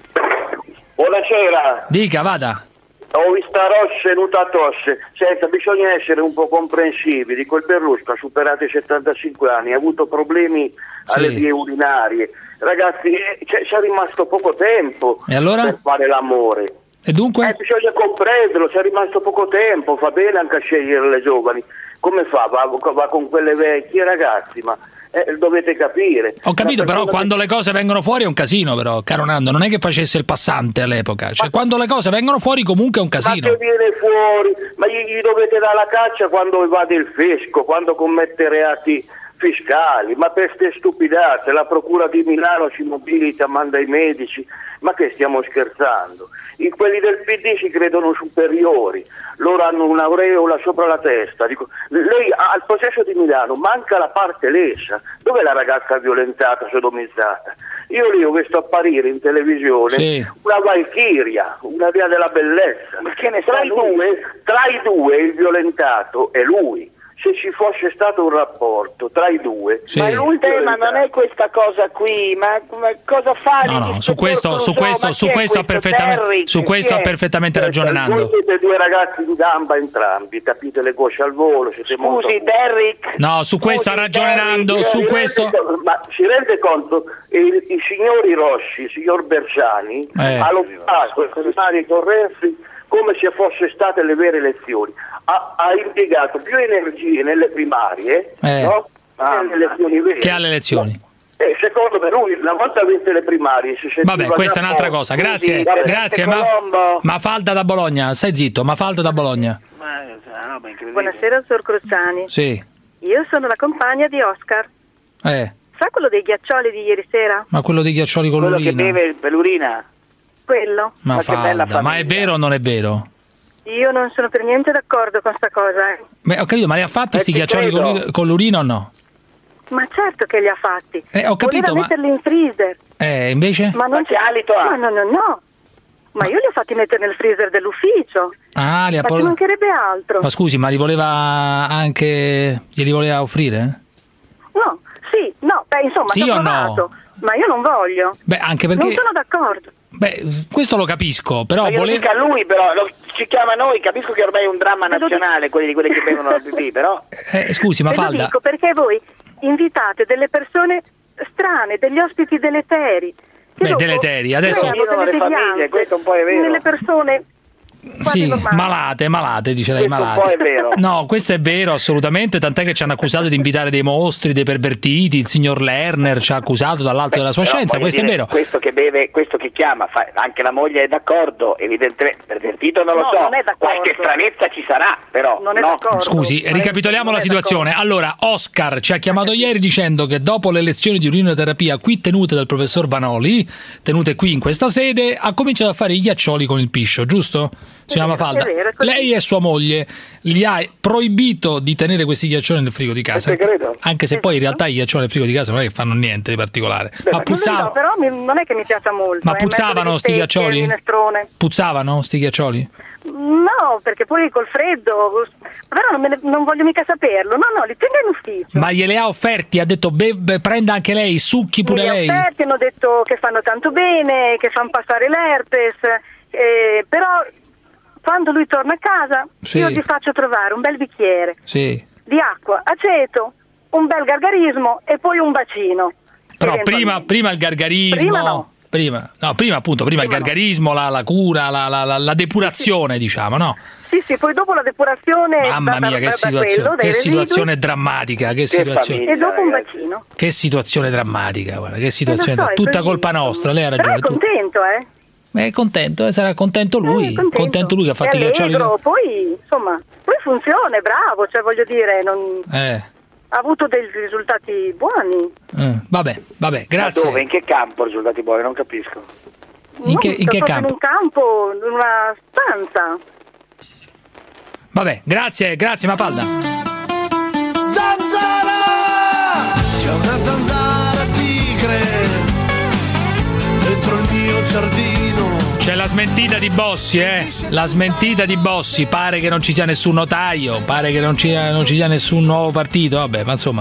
Buonasera. Dica, vada. Ho visto rosse, nuta tosse. Senta, bisogna essere un po' comprensivi. Dico, il Berlusco ha superato i 75 anni, ha avuto problemi alle vie urinarie. Ragazzi, c'è rimasto poco tempo per fare l'amore. E dunque? Bisogna comprenderlo, c'è rimasto poco tempo, fa bene anche a scegliere le giovani. Come fa? Va con quelle vecchie, ragazzi, ma dovete capire. Ho capito, però quando le cose vengono fuori è un casino, però, caro Nando, non è che facesse il passante all'epoca, cioè quando le cose vengono fuori comunque è un casino. Ma che viene fuori? Ma gli dovete dare la caccia quando evade il fisco, quando commette reati fiscali, ma per ste stupidate, la procura di Milano ci mobilita, manda i medici, ma che stiamo scherzando? Quelli del PD si credono superiori, loro hanno un'aureola sopra la testa. Dico, lei al processo di Milano manca la parte lesa, dov'è la ragazza violentata, sodomizzata? Io lì ho visto apparire in televisione una Valchiria, una via della bellezza, ma che ne tra i due il violentato è lui. Se ci fosse stato un rapporto tra i due, ma il tema non è questa cosa qui, ma cosa fa? No, su questo ha perfettamente ragione Nando. Voi siete due ragazzi in gamba entrambi, capite le cosce al volo, siete molto... Derrick. No, su questo ha ragione Nando, su questo... Ma si rende conto, i signori Rossi, il signor Bersani, ha lottato il commissario Correffi come se fosse state le vere elezioni. Ha impiegato più energie nelle primarie no? Nelle elezioni vere. Che alle elezioni. Secondo me lui una volta vinte le primarie vabbè, questa è un'altra cosa. Grazie, Mafalda da Bologna. Stai zitto, Mafalda da Bologna. Buonasera, Sor Cruciani. Sì. Io sono la compagna di Oscar. Sa quello dei ghiaccioli di ieri sera? Ma quello dei ghiaccioli con l'urina? Quello che beve per l'urina? Quello. Ma è vero o non è vero? Io non sono per niente d'accordo con sta cosa. Beh, ho capito, ma li ha fatti sti ghiaccioli con l'urina o no? Ma certo che li ha fatti. Ho capito, voleva metterli in freezer. Invece? Ma non che alito ha? No. Ma io li ho fatti mettere nel freezer dell'ufficio. Ah, ma ci mancherebbe altro. Ma scusi, ma glieli voleva offrire? No, sì, no, insomma, sì o no? Ma io non voglio. Beh, anche perché... Non sono d'accordo. Beh, questo lo capisco, però... Ma io lo dica a lui, però, ci chiama noi, capisco che ormai è un dramma nazionale, quelli che bevono la pipì, però... scusi, Mafalda... Lo dico perché voi invitate delle persone strane, degli ospiti deleteri. Deleteri, adesso... Questo un po' è vero. Nelle persone... Sì, malate, dice lei, malate. Un po' è vero. No, questo è vero, assolutamente, tant'è che ci hanno accusato di invitare dei mostri, dei pervertiti, il signor Lerner ci ha accusato dall'alto della sua scienza, questo è vero. Questo che beve, questo che chiama, anche la moglie è d'accordo, evidentemente, pervertito non lo so, non è qualche stranezza ci sarà, però. Non è d'accordo. Scusi, ricapitoliamo la situazione. Allora, Oscar ci ha chiamato ieri dicendo che dopo le lezioni di urinoterapia qui tenute dal professor Vanoli, tenute qui in questa sede, ha cominciato a fare i ghiaccioli con il piscio, giusto? Signora Mafalda, lei e sua moglie gli ha proibito di tenere questi ghiaccioli nel frigo di casa, anche se poi in realtà i ghiaccioli nel frigo di casa non è che fanno niente di particolare. Ma puzzavano? Però non è che mi piaccia molto. Ma puzzavano sti ghiaccioli? Puzzavano sti ghiaccioli? No, perché poi col freddo, però non voglio mica saperlo. No, li tengo in ufficio. Ma gliele ha offerti? Ha detto prenda anche lei, succhi pure lei? Li ha offerti, hanno detto che fanno tanto bene, che fanno passare l'herpes, però quando lui torna a casa io gli faccio trovare un bel bicchiere di acqua, aceto, un bel gargarismo e poi un bacino. Però prima il gargarismo, prima il gargarismo, la cura, la depurazione, diciamo, no? Sì, poi dopo la depurazione. Mamma mia, che situazione drammatica, che situazione. E dopo un bacino. Che situazione drammatica, guarda, che situazione, tutta colpa nostra, lei ha ragione. Però è contento, È contento, sarà contento lui, contento lui che ha fatto i ghiaccioli. Poi, insomma, funziona, è bravo, cioè voglio dire, ha avuto dei risultati buoni. Vabbè, grazie. Ma dove? In che campo risultati buoni? Non capisco. In che campo? In un campo, in una stanza. Vabbè, grazie Mafalda. Zanzara! C'è una zanzara tigre dentro il mio giardino. C'è la smentita di Bossi, la smentita di Bossi, pare che non ci sia nessun notaio, pare che non ci sia nessun nuovo partito, vabbè, ma insomma.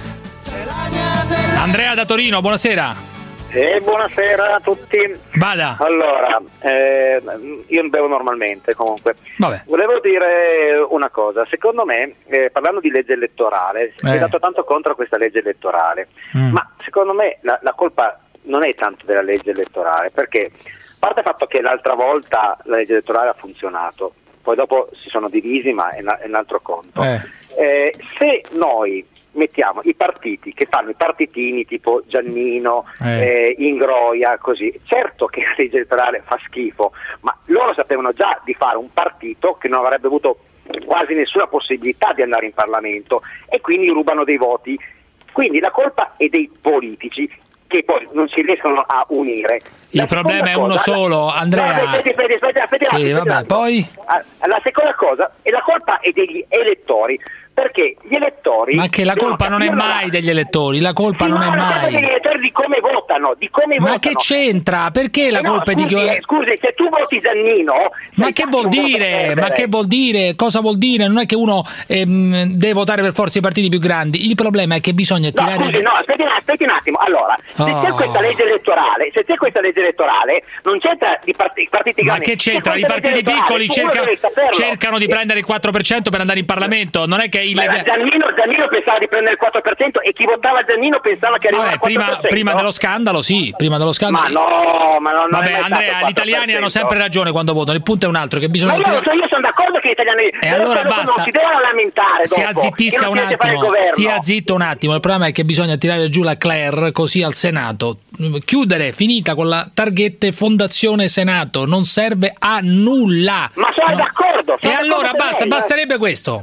Andrea da Torino, buonasera. Buonasera a tutti. Vada. Allora, io non bevo normalmente comunque. Vabbè. Volevo dire una cosa, secondo me, parlando di legge elettorale, si è dato tanto contro questa legge elettorale, ma secondo me la colpa non è tanto della legge elettorale, perché a parte il fatto che l'altra volta la legge elettorale ha funzionato, poi dopo si sono divisi, ma è un altro conto. Se noi mettiamo i partiti che fanno i partitini tipo Giannino, Ingroia, così, certo che la legge elettorale fa schifo, ma loro sapevano già di fare un partito che non avrebbe avuto quasi nessuna possibilità di andare in Parlamento e quindi rubano dei voti. Quindi la colpa è dei politici che poi non si riescono a unire. Il problema è uno solo, Andrea. Aspetta, sì, vabbè, poi? La seconda cosa, e la colpa è degli elettori, perché gli elettori... Ma che la colpa non è mai degli elettori, la colpa non è mai... degli elettori di come votano, Ma che c'entra? Perché la colpa è di... Scusi, se tu voti Giannino... Ma che vuol dire? Ma che vuol dire? Cosa vuol dire? Non è che uno deve votare per forza i partiti più grandi, il problema è che bisogna tirare... Aspetti un attimo, allora, se c'è questa legge elettorale, non c'entra i partiti grandi... Ma che c'entra? I partiti piccoli cercano di prendere il 4% per andare in Parlamento, non è che Giannino pensava di prendere il 4% e chi votava Giannino pensava che arrivava al 4%. Prima dello scandalo, sì, prima dello scandalo. Ma non vabbè, Andrea, gli italiani hanno sempre ragione quando votano, il punto è un altro, che bisogna... io sono d'accordo che gli italiani... E allora basta. Non si devono lamentare dopo. Si azzittisca un attimo, stia zitto un attimo, il problema è che bisogna tirare giù la Claire così al Senato. Chiudere, finita con la targhetta Fondazione Senato, non serve a nulla. Ma sono d'accordo. E allora basta, basterebbe questo.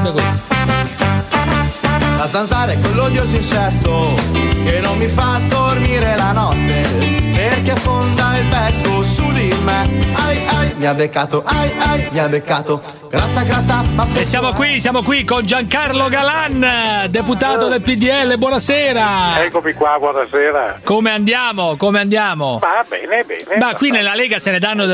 La zanzara è quell'odioso insetto che non mi fa dormire la notte, perché affonda il becco su di me. Mi ha beccato, mi ha beccato. Gratta, e siamo qui con Giancarlo Galan, deputato del PDL, buonasera. Eccomi qua, buonasera. Come andiamo? Va bene. Ma qui nella Lega se ne danno,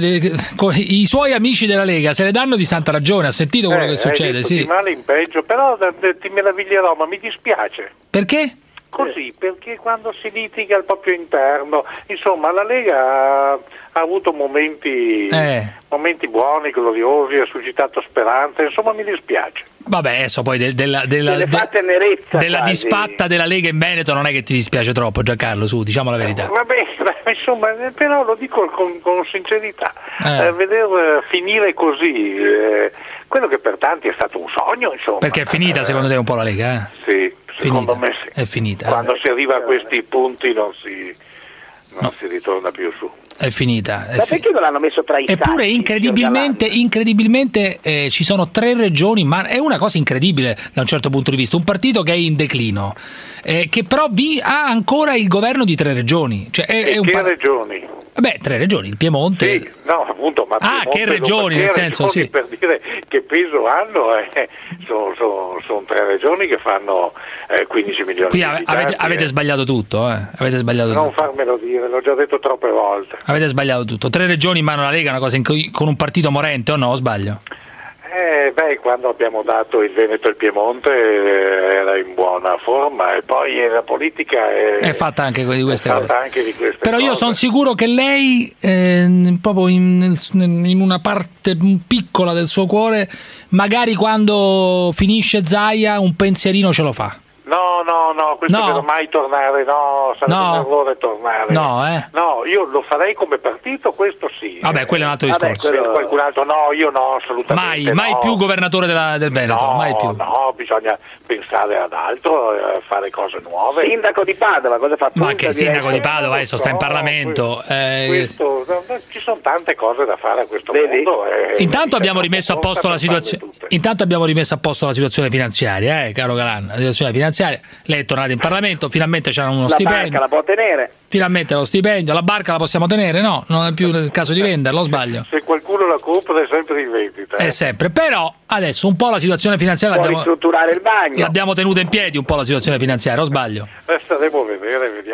i suoi amici della Lega se ne danno di santa ragione, ha sentito quello che succede? Sì. Di male in peggio, però ti meraviglierò, ma mi dispiace. Perché? Così, perché quando si litiga al proprio interno, insomma, la Lega ha avuto momenti buoni, gloriosi, ha suscitato speranze, insomma mi dispiace. Vabbè, adesso poi della disfatta della Lega in Veneto non è che ti dispiace troppo, Giancarlo, su, diciamo la verità. Vabbè, insomma, però lo dico con sincerità, veder finire così, quello che per tanti è stato un sogno, insomma. Perché è finita secondo te un po' la Lega? Sì, secondo me sì. È finita. Quando si arriva a questi punti non si ritorna più su. È finita. Ma perché non l'hanno messo tra i Eppure incredibilmente ci sono 3 regioni, ma è una cosa incredibile da un certo punto di vista, un partito che è in declino, che però ha ancora il governo di 3 regioni. Cioè che regioni? Beh, 3 regioni, il Piemonte. Sì, no, appunto, ma che regioni, nel senso, sì. Per dire che peso hanno, sono 3 regioni che fanno 15 milioni qui di abitanti. Avete sbagliato tutto, avete sbagliato non tutto. Farmelo dire, l'ho già detto troppe volte. Avete sbagliato tutto. 3 regioni in mano alla Lega, una cosa con un partito morente, o no? O sbaglio? Quando abbiamo dato il Veneto e il Piemonte era in buona forma, e poi la politica è fatta anche di queste cose. Però io sono sicuro che lei, proprio in una parte piccola del suo cuore, magari quando finisce Zaia un pensierino ce lo fa. No, questo non mai tornare, sarebbe un errore tornare. No, io lo farei come partito, questo sì. Vabbè, quello è un altro discorso. Qualcun altro io no, assolutamente mai più governatore del Veneto, mai più. No, bisogna pensare ad altro, fare cose nuove. Sindaco di Padova, cosa fa? Ma che sindaco di Padova, adesso sta in Parlamento. Ci sono tante cose da fare a questo punto. Intanto abbiamo rimesso a posto la situazione. Finanziaria, caro Galan, la situazione finanziaria. Lei è tornato in Parlamento, finalmente c'era uno stipendio. La barca la può tenere. Finalmente lo stipendio, la barca la possiamo tenere? No, non è più il caso di venderla, o sbaglio? Se qualcuno la compra è sempre in vendita. È sempre, però adesso un po' la situazione finanziaria ristrutturare il bagno. L'abbiamo tenuta in piedi un po' la situazione finanziaria, o sbaglio? Staremo a vedere, vediamo.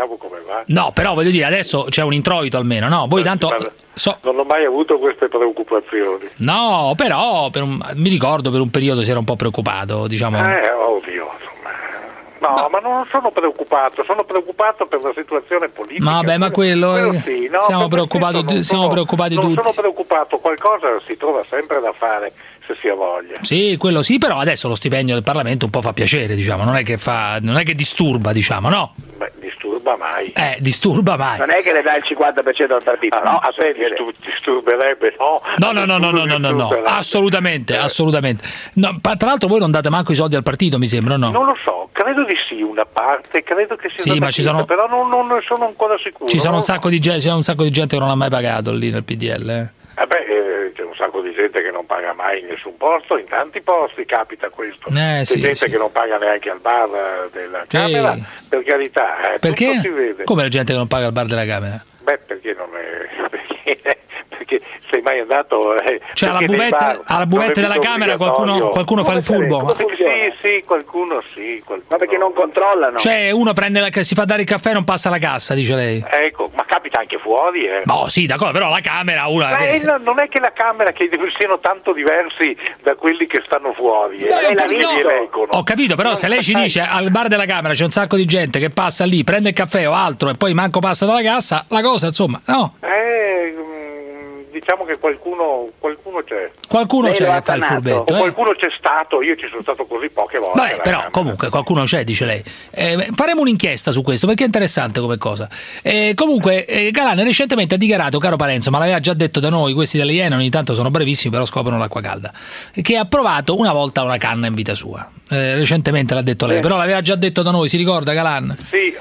vediamo come va. No, però voglio dire, adesso c'è un introito almeno, no? Voi tanto... Non ho mai avuto queste preoccupazioni. No, però mi ricordo per un periodo si era un po' preoccupato, diciamo. Ovvio, No, ma non sono preoccupato per la situazione politica. Vabbè, ma quello sì, no, siamo preoccupati tutti. Non sono preoccupato, qualcosa si trova sempre da fare se si ha voglia. Sì, quello sì, però adesso lo stipendio del Parlamento un po' fa piacere, diciamo, non è che disturba, diciamo, no? Beh, disturba mai. Disturba mai. Non è che le dà il 50% al partito, no? Disturberebbe, no. No, assolutamente. No, tra l'altro voi non date manco i soldi al partito, mi sembra, no? Non lo so, credo di sì, una parte, credo che sia ma però non ne sono ancora sicuro. Ci sono un sacco di gente che non ha mai pagato lì nel PDL. C'è un sacco di gente che non paga mai in nessun posto, in tanti posti capita questo. C'è gente che non paga neanche al bar della Camera, per carità. Perché? Tutto si vede. Come la gente che non paga al bar della Camera? Perché non è... perché sei mai andato... Cioè alla buvetta della Camera qualcuno fa il furbo? Sì, qualcuno sì. Ma perché non controllano? Cioè uno si fa dare il caffè e non passa la cassa, dice lei. Ecco, ma capita anche fuori. No, sì, d'accordo, però la Camera... non è che la Camera che siano tanto diversi da quelli che stanno fuori. Ho capito, però se lei ci dice al bar della Camera c'è un sacco di gente che passa lì, prende il caffè o altro e poi manco passa dalla cassa, la cosa insomma, no? Diciamo che qualcuno c'è. Qualcuno c'è che fa il furbetto. Qualcuno c'è stato, io ci sono stato così poche volte. Beh, però comunque qualcuno c'è, dice lei. Faremo un'inchiesta su questo perché è interessante come cosa. Comunque Galan recentemente ha dichiarato, caro Parenzo, ma l'aveva già detto da noi, questi delle Iene ogni tanto sono brevissimi però scoprono l'acqua calda, che ha provato una volta una canna in vita sua. Recentemente l'ha detto lei, però l'aveva già detto da noi, si ricorda Galan? Sì,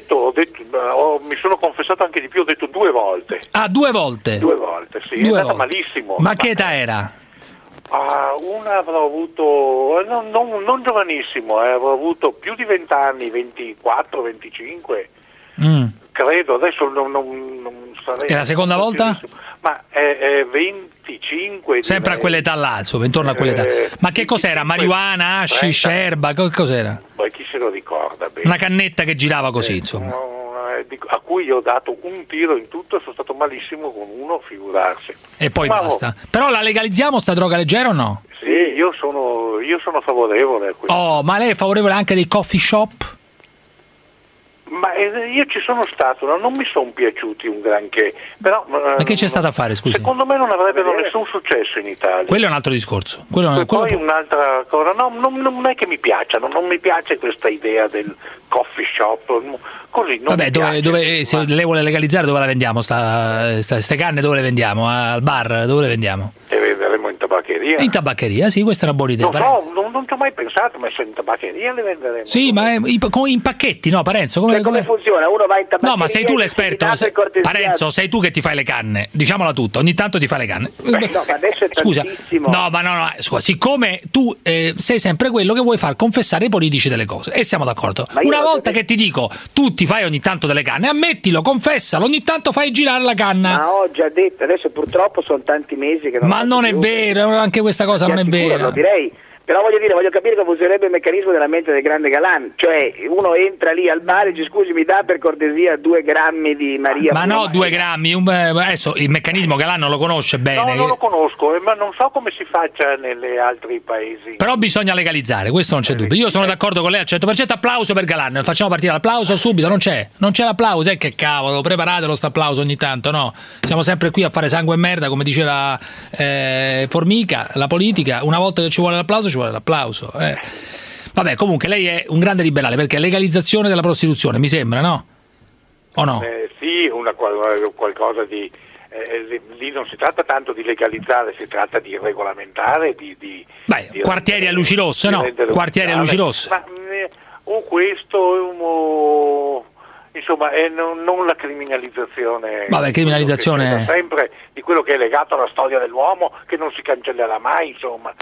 mi sono confessato anche di più, ho detto 2 volte. Ah, 2 volte? 2 volte, sì, è andata malissimo. Ma che età era? Una avrò avuto, non giovanissimo, avrò avuto più di 20 anni, 24, 25, credo, adesso non sarei... E la seconda volta? Ma 25. Sempre a quell'età là, insomma, intorno a quell'età. Ma che cos'era? Marijuana, hashish, erba, cos'era? Poi chi se lo ricorda bene. Una cannetta che girava così, insomma. A cui io ho dato un tiro in tutto e sono stato malissimo con uno, figurarsi. E poi basta. Però la legalizziamo sta droga leggera o no? Sì, io sono favorevole a questo. Oh, ma lei è favorevole anche dei coffee shop? Ma io ci sono stato, non mi sono piaciuti un granché, però... Ma che c'è stato a fare, scusi? Secondo me non avrebbero nessun successo in Italia. Quello è un altro discorso. Poi un'altra cosa, non è che mi piacciono, non mi piace questa idea del coffee shop, così non mi piace. Se lei vuole legalizzare dove la vendiamo? Ste canne dove le vendiamo? Al bar dove le vendiamo? Le venderemo in tabaccheria. In tabaccheria, sì, questa è una buona idea. Non ci ho mai pensato, ma se in tabaccheria le venderemo. Sì, ma in pacchetti, no, Parenzo? Come funziona? Uno va in tabaccheria. No, ma sei tu l'esperto, Parenzo, sei tu che ti fai le canne, diciamola tutta, ogni tanto ti fai le canne. No, ma adesso è tantissimo. No, ma no, scusa, siccome tu sei sempre quello che vuoi far confessare ai politici delle cose, e siamo d'accordo. Una volta che ti dico, tu ti fai ogni tanto delle canne, ammettilo, confessalo, ogni tanto fai girare la canna. Ma ho già detto, adesso purtroppo sono tanti mesi che non... Ma non è vero, anche questa cosa non è vera. Lo direi. Però voglio capire come funzionerebbe il meccanismo della mente del grande Galan, cioè uno entra lì al bar e dice scusi mi dà per cortesia 2 grammi di Maria. Ma no, 2 grammi, adesso il meccanismo Galan non lo conosce bene. No, non lo conosco, ma non so come si faccia negli altri paesi. Però bisogna legalizzare, questo non c'è dubbio. Io sono d'accordo con lei al 100%, applauso per Galan, facciamo partire l'applauso subito, non c'è l'applauso, che cavolo, preparatelo sto applauso ogni tanto, no? Siamo sempre qui a fare sangue e merda, come diceva Formica, la politica, una volta che ci vuole l'applauso ci vuole l'applauso. Vabbè, comunque lei è un grande liberale perché legalizzazione della prostituzione, mi sembra, no? O no? Sì, qualcosa di... lì non si tratta tanto di legalizzare, si tratta di regolamentare, di quartieri a luci rosse, no? Quartieri a luci rosse. Ma, questo... insomma, non la criminalizzazione. Vabbè, criminalizzazione sempre di quello che è legato alla storia dell'uomo, che non si cancellerà mai, insomma.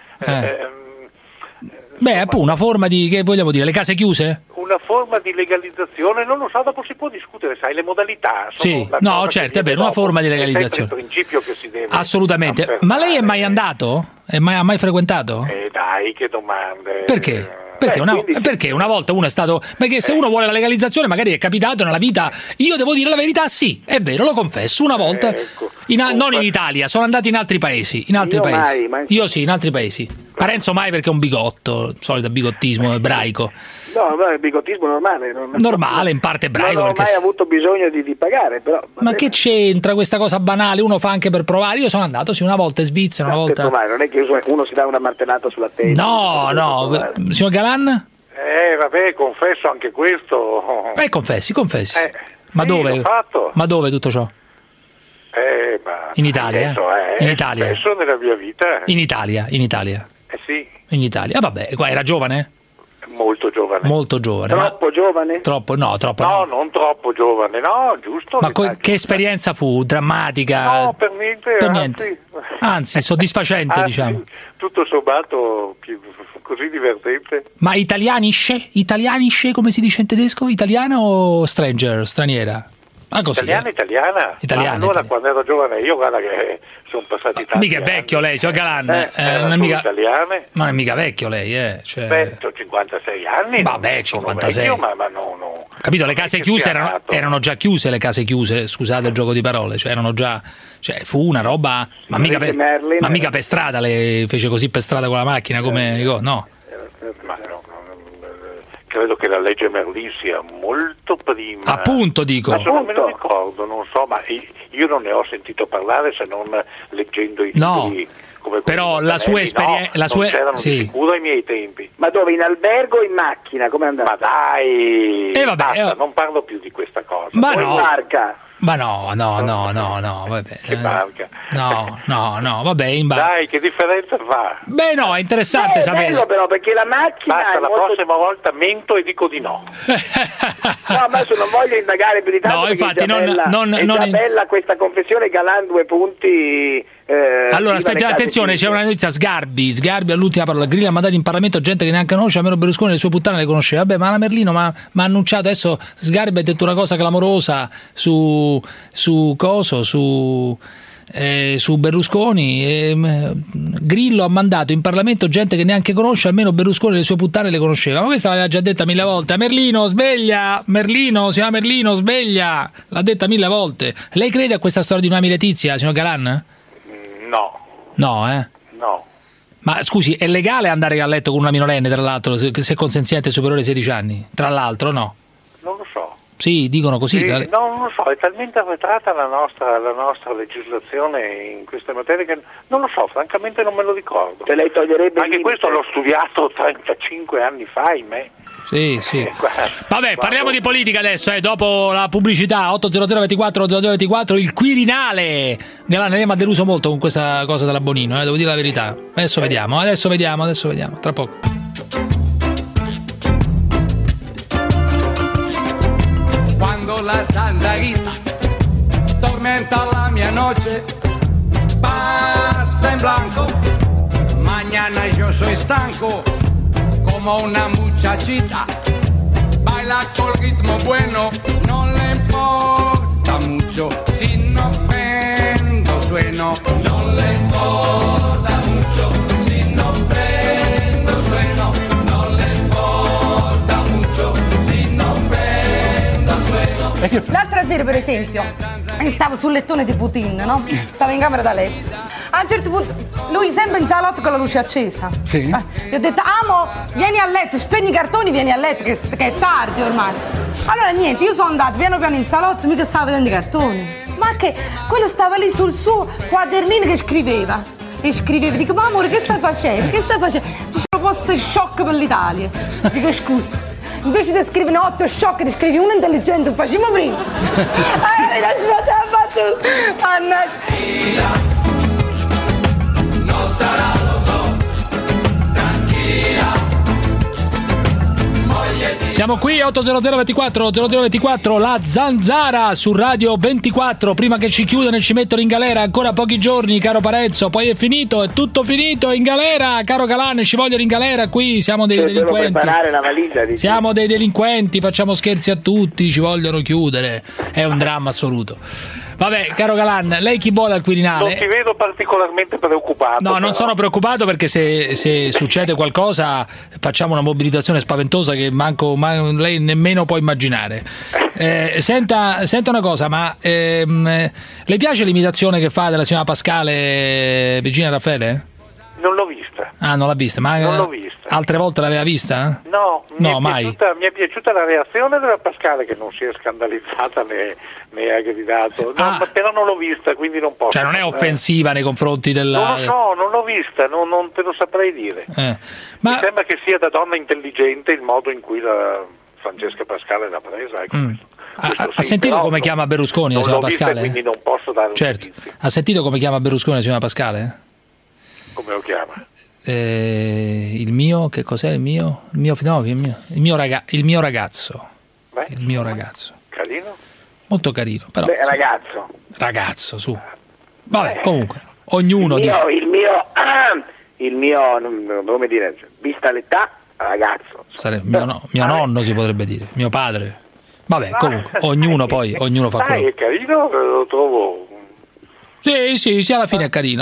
Beh, appunto, una forma di, che vogliamo dire, le case chiuse? Una forma di legalizzazione, non lo so, dopo si può discutere, sai, le modalità. Sì, no, certo, è vero, una forma di legalizzazione. È il principio che si deve. Assolutamente. Ma lei è mai andato? Ha mai frequentato? Dai, che domande. Perché? Perché una volta uno è stato... Perché se uno vuole la legalizzazione magari è capitato nella vita... Io devo dire la verità, sì, è vero, lo confesso, una volta... Ecco. Non in Italia, sono andati in altri paesi. Io sì, in altri paesi. Parenzo mai perché è un bigotto, solito bigottismo ebraico. No, il bigottismo normale. Normale, in parte ebraico. Non ho mai avuto bisogno di pagare, però... Ma che c'entra questa cosa banale? Uno fa anche per provare. Io sono andato, sì, una volta in Svizzera, una volta... Non è che uno si dà una martellata sulla testa. No, signor Galan? Vabbè, confesso anche questo. Confessi. Ma dove? L'ho fatto. Ma dove tutto ciò? In Italia? In Italia? Spesso nella mia vita. In Italia? Sì. In Italia. Vabbè, qua era giovane? Molto giovane. Molto giovane. Troppo giovane? Troppo no. No, non troppo giovane, no, giusto. Ma che esperienza fu? Drammatica? No, per niente. Anzi, soddisfacente, diciamo. Tutto sommato così divertente. Ma italianisce, come si dice in tedesco? Italiana o straniera? Italiana. Allora quando ero giovane io, guarda che sono passati tanti mica è vecchio lei, signor Galan. Non è mica italiane. Ma non è mica vecchio lei, Ho 56 anni. Vabbè, 56. Vecchio, ma no. Capito, le case chiuse erano già chiuse, le case chiuse, scusate il gioco di parole, erano già, fu una roba, ma mica per strada, le fece così per strada con la macchina come no. Credo che la legge Merlin sia molto prima. Appunto, dico. Adesso non me lo ricordo, non so, ma io non ne ho sentito parlare se non leggendo i libri. Come però la sua esperienza... non c'erano di sicuro ai miei tempi. Ma dove? In albergo o in macchina? Come andava? Ma dai, basta, non parlo più di questa cosa. Ma in barca? Ma no, vabbè. Che barca? No, vabbè, in barca. Dai, che differenza fa? Beh, no, è interessante sapere. È bello però, perché la macchina... Basta, la prossima volta mento e dico di no. No, adesso non voglio indagare più di tanto. No, infatti, Isabella, questa confessione, Galan 2 punti... allora, aspetta, attenzione, c'è una notizia. Sgarbi all'ultima parola. Grillo ha mandato in Parlamento gente che neanche conosce, almeno Berlusconi e le sue puttane le conosceva. Vabbè, ma la Merlino ma ha annunciato adesso. Sgarbi ha detto una cosa clamorosa su Berlusconi. Grillo ha mandato in Parlamento gente che neanche conosce, almeno Berlusconi e le sue puttane le conosceva. Ma questa l'aveva già detta 1000 volte. Merlino, sveglia! Merlino, si chiama Merlino, sveglia! L'ha detta 1000 volte. Lei crede a questa storia di una Letizia, signor Galan? No. Ma scusi, è legale andare a letto con una minorenne, tra l'altro, se consenziente superiore ai 16 anni? Tra l'altro, no? Non lo so. Sì, dicono così. No, non lo so, è talmente arretrata la nostra legislazione in queste materie che non lo so, francamente non me lo ricordo. Se lei toglierebbe anche questo l'ho studiato 35 anni fa, ahimè. Sì. Vabbè, parliamo di politica adesso, dopo la pubblicità. 80024 il Quirinale. Galan, mi ha deluso molto con questa cosa della Bonino, devo dire la verità. Adesso vediamo, tra poco. Quando la zanzarita tormenta la mia noche, pasa en blanco, mañana yo soy estanco, como una muchachita, baila col ritmo bueno, no le importa mucho, si no prendo sueno, no le importa mucho, si no prendo sueno, no le importa mucho, si no prendo sueno. L'altra sera, per esempio, stavo sul lettone di Putin, no? Stavo in camera da letto. A un certo punto, lui sempre in salotto con la luce accesa. Sì. Gli ho detto, amo, vieni a letto, spegni i cartoni, vieni a letto, che è tardi ormai. Allora niente, io sono andato piano piano in salotto, mica stavo vedendo i cartoni. Ma che? Quello stava lì sul suo quadernino che scriveva. E scriveva, dico, ma amore, che stai facendo? Ci sono posti shock per l'Italia. Dico, scusa. Invece di scrivere 8 shock, ti scrivi una intelligenza, facciamo prima. Non ci facciamo fatto. Mannaggia. No sarà, lo so, tranquilla. Siamo qui 80024 la Zanzara su Radio 24. Prima che ci chiudano e ci mettono in galera ancora pochi giorni, caro Parenzo, poi è tutto finito in galera, caro Galan, ci vogliono in galera qui, siamo dei delinquenti. Preparare la valigia, siamo dei delinquenti, facciamo scherzi a tutti, ci vogliono chiudere, è un dramma assoluto. Vabbè, caro Galan, lei chi vuole al Quirinale? Non ti vedo particolarmente preoccupato. No, non sono preoccupato perché se succede qualcosa facciamo una mobilitazione spaventosa che lei nemmeno può immaginare. Senta una cosa, ma le piace l'imitazione che fa della signora Pascale Regina Raffaele? Non l'ho vista. Ah, non l'ha vista, ma non l'ho vista. Altre volte l'aveva vista? No, mai. Mi è piaciuta la reazione della Pascale, che non si è scandalizzata né ha gridato. No, però non l'ho vista, quindi non posso. Cioè non è offensiva nei confronti della... Non l'ho vista, non te lo saprei dire. Mi sembra che sia da donna intelligente il modo in cui la Francesca Pascale l'ha presa. Ecco. Ha sentito come chiama Berlusconi la signora Pascale? Quindi non posso dare un giudizio. Ha sentito come chiama Berlusconi la signora Pascale? Come lo chiama? Il mio, che cos'è il mio? Il mio ragazzo. Beh, il mio ragazzo. Carino? Molto carino, però. Beh, ragazzo. Ragazzo, su. Vabbè, comunque, ognuno il mio, come dire, vista l'età, ragazzo. Mio nonno si potrebbe dire, mio padre. Vabbè, comunque, ognuno fa quello. È carino, lo trovo. Sì, alla fine è carino.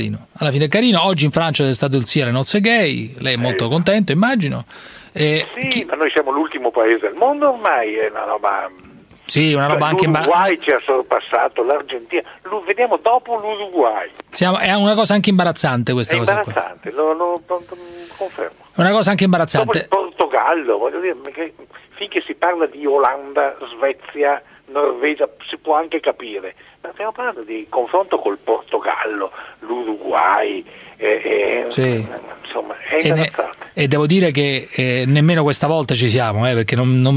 Oggi in Francia è stato il sì alle nozze gay, lei è molto contento, immagino. Ma noi siamo l'ultimo paese del mondo ormai, è una roba... Sì, una roba anche l'Uruguay ci ha sorpassato, l'Argentina, vediamo dopo l'Uruguay. È una cosa anche imbarazzante questa cosa. È imbarazzante, lo confermo. È una cosa anche imbarazzante. Dopo il Portogallo, voglio dire, finché si parla di Olanda, Svezia, Norvegia, si può anche capire. Ma stiamo parlando di confronto col Portogallo, l'Uruguay, insomma, è imbarazzante. E devo dire che nemmeno questa volta ci siamo, perché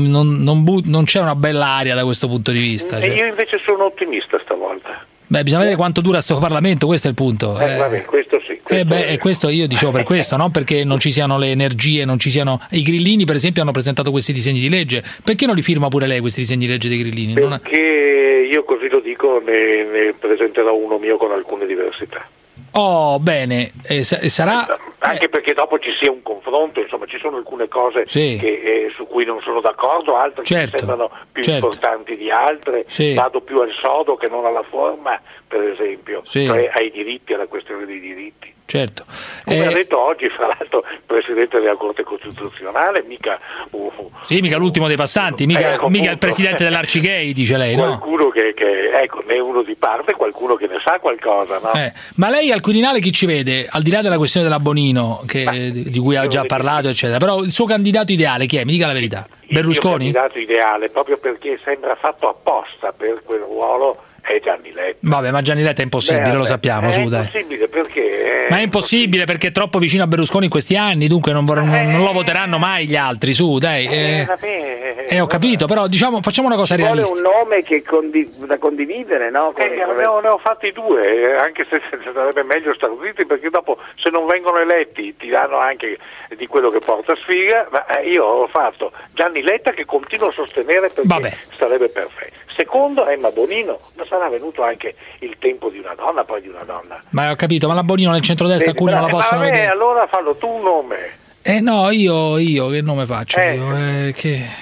non c'è una bella aria da questo punto di vista. Io invece sono ottimista stavolta. Beh, bisogna vedere quanto dura sto Parlamento, questo è il punto. Vabbè, questo sì. Questo io dicevo per questo, non perché non ci siano le energie, non ci siano... I grillini, per esempio, hanno presentato questi disegni di legge. Perché non li firma pure lei questi disegni di legge dei grillini? Perché io così lo dico, ne presenterò uno mio con alcune diversità. Oh, bene, sarà... Anche perché dopo ci sia un confronto, insomma, ci sono alcune cose su cui non sono d'accordo, altre che mi sembrano più importanti di altre, vado più al sodo che non alla forma, per esempio, cioè ai diritti, alla questione dei diritti. Certo. Come ha detto oggi, fra l'altro, il Presidente della Corte Costituzionale, mica l'ultimo dei passanti, mica il Presidente dell'Arcigay, dice lei, no? Qualcuno che ecco, ne è uno di parte, qualcuno che ne sa qualcosa, no? Ma lei al Quirinale chi ci vede? Al di là della questione della Bonino, di cui ha già parlato, eccetera, però il suo candidato ideale chi è? Mi dica la verità. Berlusconi? Il candidato ideale, proprio perché sembra fatto apposta per quel ruolo, è Gianni Letta. Vabbè, ma Gianni Letta è impossibile, lo sappiamo, è impossibile perché... Ma è impossibile perché è troppo vicino a Berlusconi in questi anni, dunque non lo voteranno mai gli altri, su, dai. Ho capito, però diciamo facciamo una cosa realistica. Vuole un nome che da condividere, no? Ne ho fatti due, anche se sarebbe meglio stare zitti, perché dopo se non vengono eletti ti danno anche di quello che porta sfiga, ma io ho fatto Gianni Letta che continuo a sostenere perché sarebbe perfetto. Secondo Emma Bonino, ma sarà venuto anche il tempo di una donna, poi di una donna. Ma ho capito, ma la Bonino nel centrodestra alcuni non la possono vedere. Allora fallo tu un nome. No, io che nome faccio? La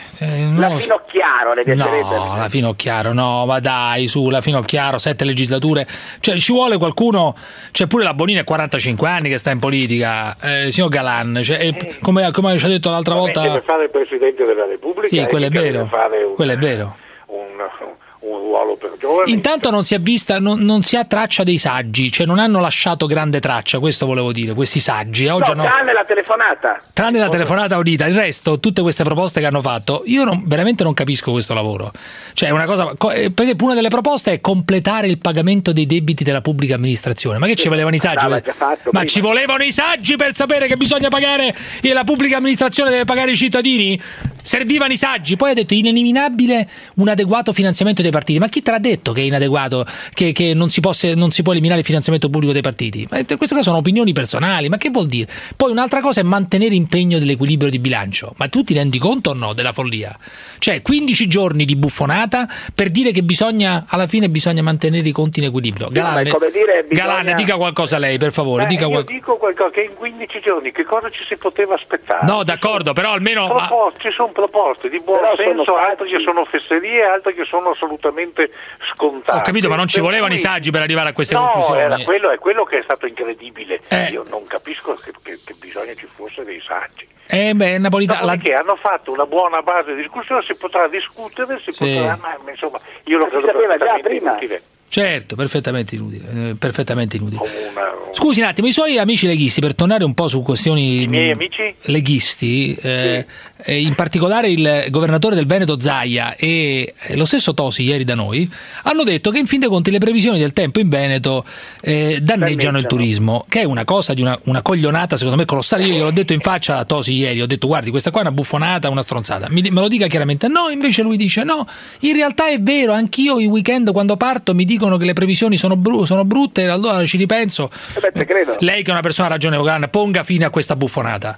Finocchiaro le piacerebbe? No, la Finocchiaro, no, ma dai, la Finocchiaro, 7 legislature, cioè ci vuole qualcuno, cioè pure la Bonino è 45 anni che sta in politica, signor Galan, come ci ha detto l'altra volta... Deve fare il Presidente della Repubblica. Sì, quello è vero, quello è vero. Un ruolo per giovani. Intanto non si è vista, non si ha traccia dei saggi, cioè non hanno lasciato grande traccia, questo volevo dire, questi saggi. Tranne la telefonata. Tranne la telefonata udita, il resto, tutte queste proposte che hanno fatto, io veramente non capisco questo lavoro. Cioè una cosa, per esempio una delle proposte è completare il pagamento dei debiti della pubblica amministrazione. Ma che ci volevano i saggi? Ma ci volevano i saggi per sapere che bisogna pagare, e la pubblica amministrazione deve pagare i cittadini? Servivano i saggi. Poi ha detto ineliminabile un adeguato finanziamento dei partiti. Ma chi te l'ha detto che è inadeguato, che non si può eliminare il finanziamento pubblico dei partiti? Ma queste cose sono opinioni personali, ma che vuol dire? Poi un'altra cosa è mantenere impegno dell'equilibrio di bilancio. Ma tu ti rendi conto o no della follia? Cioè 15 giorni di buffonata per dire che alla fine bisogna mantenere i conti in equilibrio. Galan, dica qualcosa lei, per favore. Io dico qualcosa, che in 15 giorni che cosa ci si poteva aspettare? No, d'accordo, però almeno... Ci sono proposte di buon senso, altre che sono fesserie, altre che sono assolutamente scontate. Ho capito, ma non ci volevano i saggi per arrivare a queste conclusioni. È quello che è stato incredibile. Io non capisco che bisogno ci fosse dei saggi. Perché hanno fatto una buona base di discussione, si potrà discutere, ma insomma, io lo credo perfettamente inutile. Certo, perfettamente inutile. Scusi un attimo, i suoi amici leghisti, per tornare un po' su questioni... I miei amici? Leghisti, in particolare il governatore del Veneto Zaia e lo stesso Tosi ieri da noi, hanno detto che in fin dei conti le previsioni del tempo in Veneto danneggiano il turismo, che è una cosa di una coglionata secondo me colossale. Io gliel'ho detto in faccia a Tosi ieri, ho detto guardi, questa qua è una buffonata, una stronzata, me lo dica chiaramente. No, invece lui dice no, in realtà è vero, anch'io i weekend quando parto mi dicono che le previsioni sono brutte, allora ci ripenso. Credo. Lei che è una persona ragionevole, ponga fine a questa buffonata.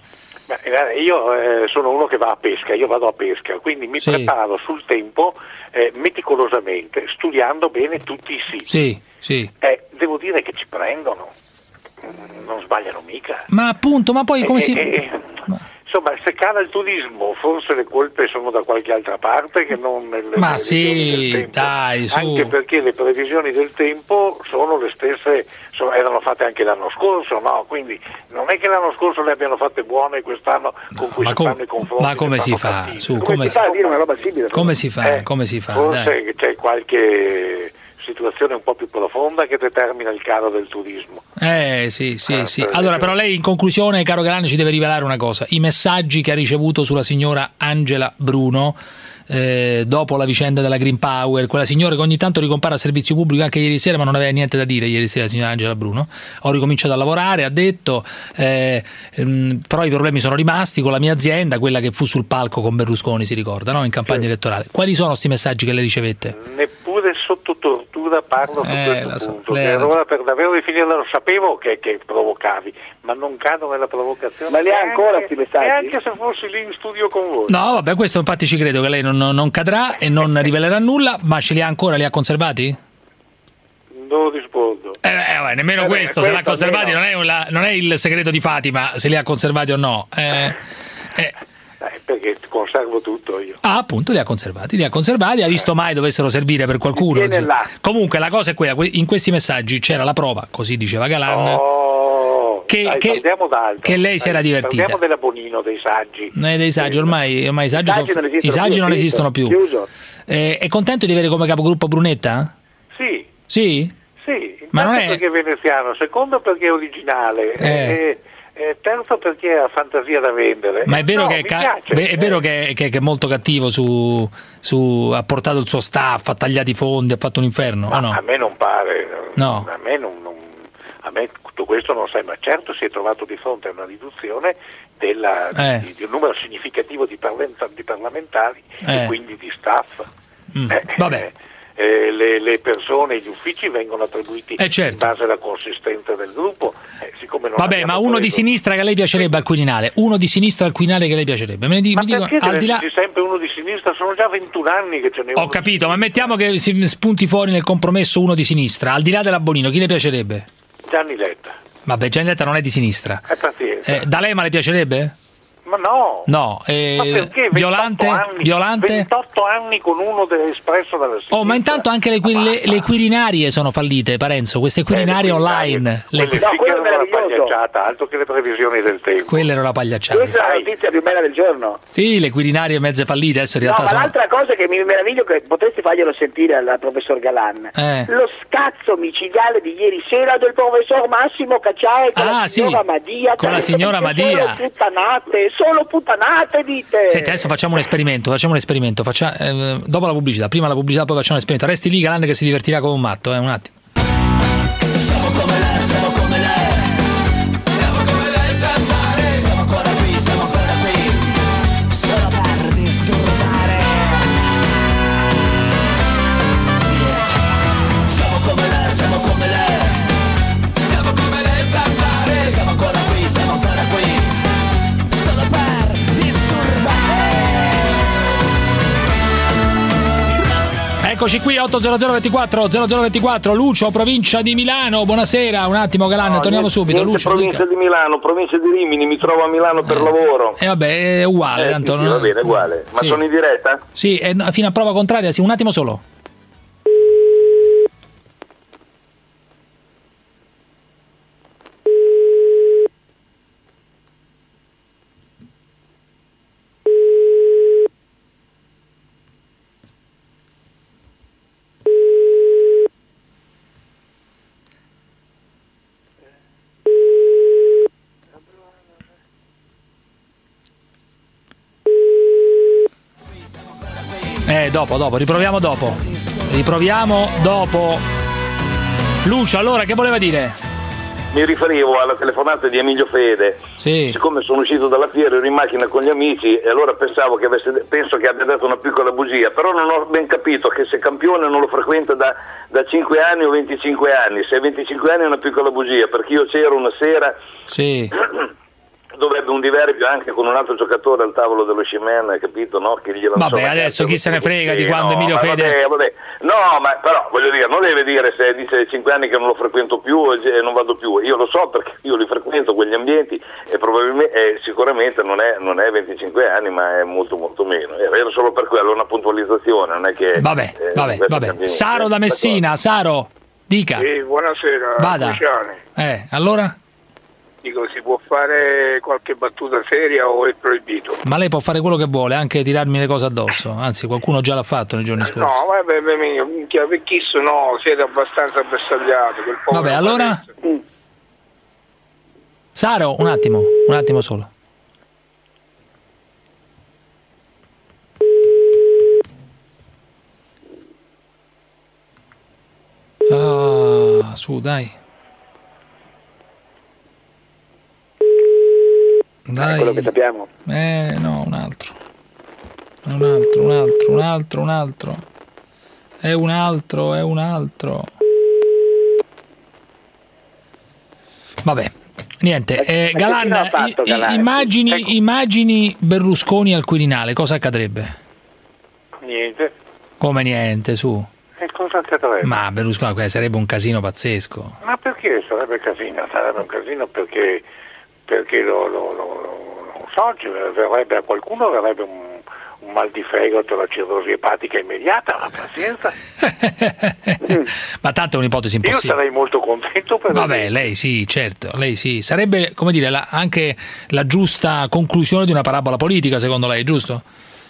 Io sono uno che va a pesca, io vado a pesca, quindi mi preparo sul tempo meticolosamente, studiando bene tutti i siti. Devo dire che ci prendono, non sbagliano mica. Ma appunto, ma poi come si... Insomma, se cala il turismo, forse le colpe sono da qualche altra parte che non nelle previsioni del tempo. Dai, su. Anche perché le previsioni del tempo sono le stesse, erano fatte anche l'anno scorso, no? Quindi non è che l'anno scorso le abbiano fatte buone e quest'anno con cui si fanno i confronti. Ma come si fa? Come si fa a dire una roba simile? Come si fa? Forse dai. C'è qualche situazione un po' più profonda che determina il calo del turismo. Sì. Allora, però lei in conclusione, caro Galan, ci deve rivelare una cosa: i messaggi che ha ricevuto sulla signora Angela Bruno dopo la vicenda della Green Power, quella signora che ogni tanto ricompare al servizio pubblico anche ieri sera, ma non aveva niente da dire ieri sera, la signora Angela Bruno. Ho ricominciato a lavorare, ha detto, però i problemi sono rimasti con la mia azienda, quella che fu sul palco con Berlusconi, si ricorda, no? In campagna elettorale. Quali sono questi messaggi che le ricevette? Neppure sotto tortura parlo su questo punto. Allora, per davvero definirla, lo sapevo che provocavi, ma non cado nella provocazione. Ma li ha ancora questi messaggi? Neanche se fossi lì in studio con voi. No, vabbè, questo infatti ci credo che lei non cadrà e non rivelerà nulla, ma ce li ha ancora, li ha conservati? Non rispondo. Nemmeno questo, se l'ha conservati non è il segreto di Fatima, se li ha conservati o no. Perché conservo tutto io. Appunto, li ha conservati. Ha visto mai dovessero servire per qualcuno? Comunque la cosa è quella, in questi messaggi c'era la prova, così diceva Galan, che lei si era divertita. Parliamo della Bonino, dei saggi. Dei saggi, ormai i saggi non esistono più. È contento di avere come capogruppo Brunetta? Sì. Sì? Sì, ma non è perché è veneziano, secondo perché è originale. Terzo perché ha fantasia da vendere. Ma è vero che è molto cattivo ha portato il suo staff, ha tagliato i fondi, ha fatto un inferno. No? A me non pare. No. A me tutto questo non sembra. Certo, si è trovato di fronte a una riduzione di un numero significativo di parlamentari e quindi di staff. Vabbè. Le persone, gli uffici vengono attribuiti certo. in base alla consistenza del gruppo. Siccome non ma uno di sinistra che lei piacerebbe al Quirinale? Uno di sinistra al Quirinale che lei piacerebbe? Me ne dico, al di là... sempre uno di sinistra? Sono già 21 anni che ce n'è uno. Ho capito, ma mettiamo che si spunti fuori nel compromesso uno di sinistra. Al di là della Bonino, chi le piacerebbe? Gianni Letta. Vabbè, Gianni Letta non è di sinistra. Pazienza. D'Alema le piacerebbe? Ma no. No, ma perché? Violante? 28 anni con uno espresso dalla sinistra. Ma intanto anche le quirinarie sono fallite, Parenzo, queste quirinarie online. Quelle erano una pagliacciata, altro che le previsioni del tempo. Quella era una pagliacciata. Questa è la notizia più bella del giorno. Sì, le quirinarie mezze fallite, adesso in realtà ma l'altra cosa che mi meraviglio, che potresti farglielo sentire al professor Galan, lo scazzo micidiale di ieri sera del professor Massimo Cacciai con la signora Madia. Con la signora Madia. Solo puttanate dite. Senti, adesso facciamo un esperimento, dopo la pubblicità, prima la pubblicità poi facciamo un esperimento. Resti lì, Galan, che si divertirà come un matto, un attimo. Siamo come lei, siamo come lei. Siamo come lei per fare. Siamo ancora qui, solo per disturbare. Siamo come lei, siamo come lei. Siamo come lei per fare. Siamo ancora qui, siamo ancora qui. Eccoci qui, 80024 Lucio, provincia di Milano. Buonasera, un attimo Galan, torniamo subito. Lucio, provincia di Milano, provincia di Rimini, mi trovo a Milano per lavoro. E vabbè, è uguale, tanto sì, va bene, è uguale. Ma sono in diretta? Sì, fino a prova contraria, sì, un attimo solo. Dopo, riproviamo dopo. Lucio, allora, che voleva dire? Mi riferivo alla telefonata di Emilio Fede. Sì. Siccome sono uscito dalla fiera, ero in macchina con gli amici e allora penso che abbia dato una piccola bugia, però non ho ben capito che se Campione non lo frequenta da 5 anni o 25 anni, se 25 anni è una piccola bugia, perché io c'ero una sera dove ebbe un diverbio anche con un altro giocatore al tavolo dello Scimen, capito? No? Che gli vabbè, adesso chi se ne frega di quando Emilio Fede... Vabbè. No, ma però voglio dire, non deve dire se dice 5 anni che non lo frequento più e non vado più. Io lo so perché io li frequento quegli ambienti e probabilmente sicuramente non è 25 anni, ma è molto molto meno. Era solo per quello, una puntualizzazione, non è che... Vabbè. Saro da Messina, Saro, dica. Sì, buonasera. Vada. Allora? Dico, si può fare qualche battuta seria o è proibito? Ma lei può fare quello che vuole, anche tirarmi le cose addosso. Anzi, qualcuno già l'ha fatto nei giorni scorsi. No, vabbè, minchia, vecchisso no, siete abbastanza bersagliati. Vabbè, allora? Saro, un attimo solo. Su, dai. Dai. Quello che sappiamo. No, un altro. È un altro. Vabbè, niente. Galan, immagini Berlusconi al Quirinale, cosa accadrebbe? Niente. Come niente, su? E cosa accadrebbe? Ma Berlusconi sarebbe un casino pazzesco. Ma perché sarebbe casino? Sarebbe un casino perché non so, verrebbe a qualcuno verrebbe un mal di fegato, la cirrosi epatica immediata, ma pazienza. Ma tanto è un'ipotesi impossibile. Io sarei molto contento per lei sì, certo, lei sì. Sarebbe, come dire, anche la giusta conclusione di una parabola politica, secondo lei, giusto?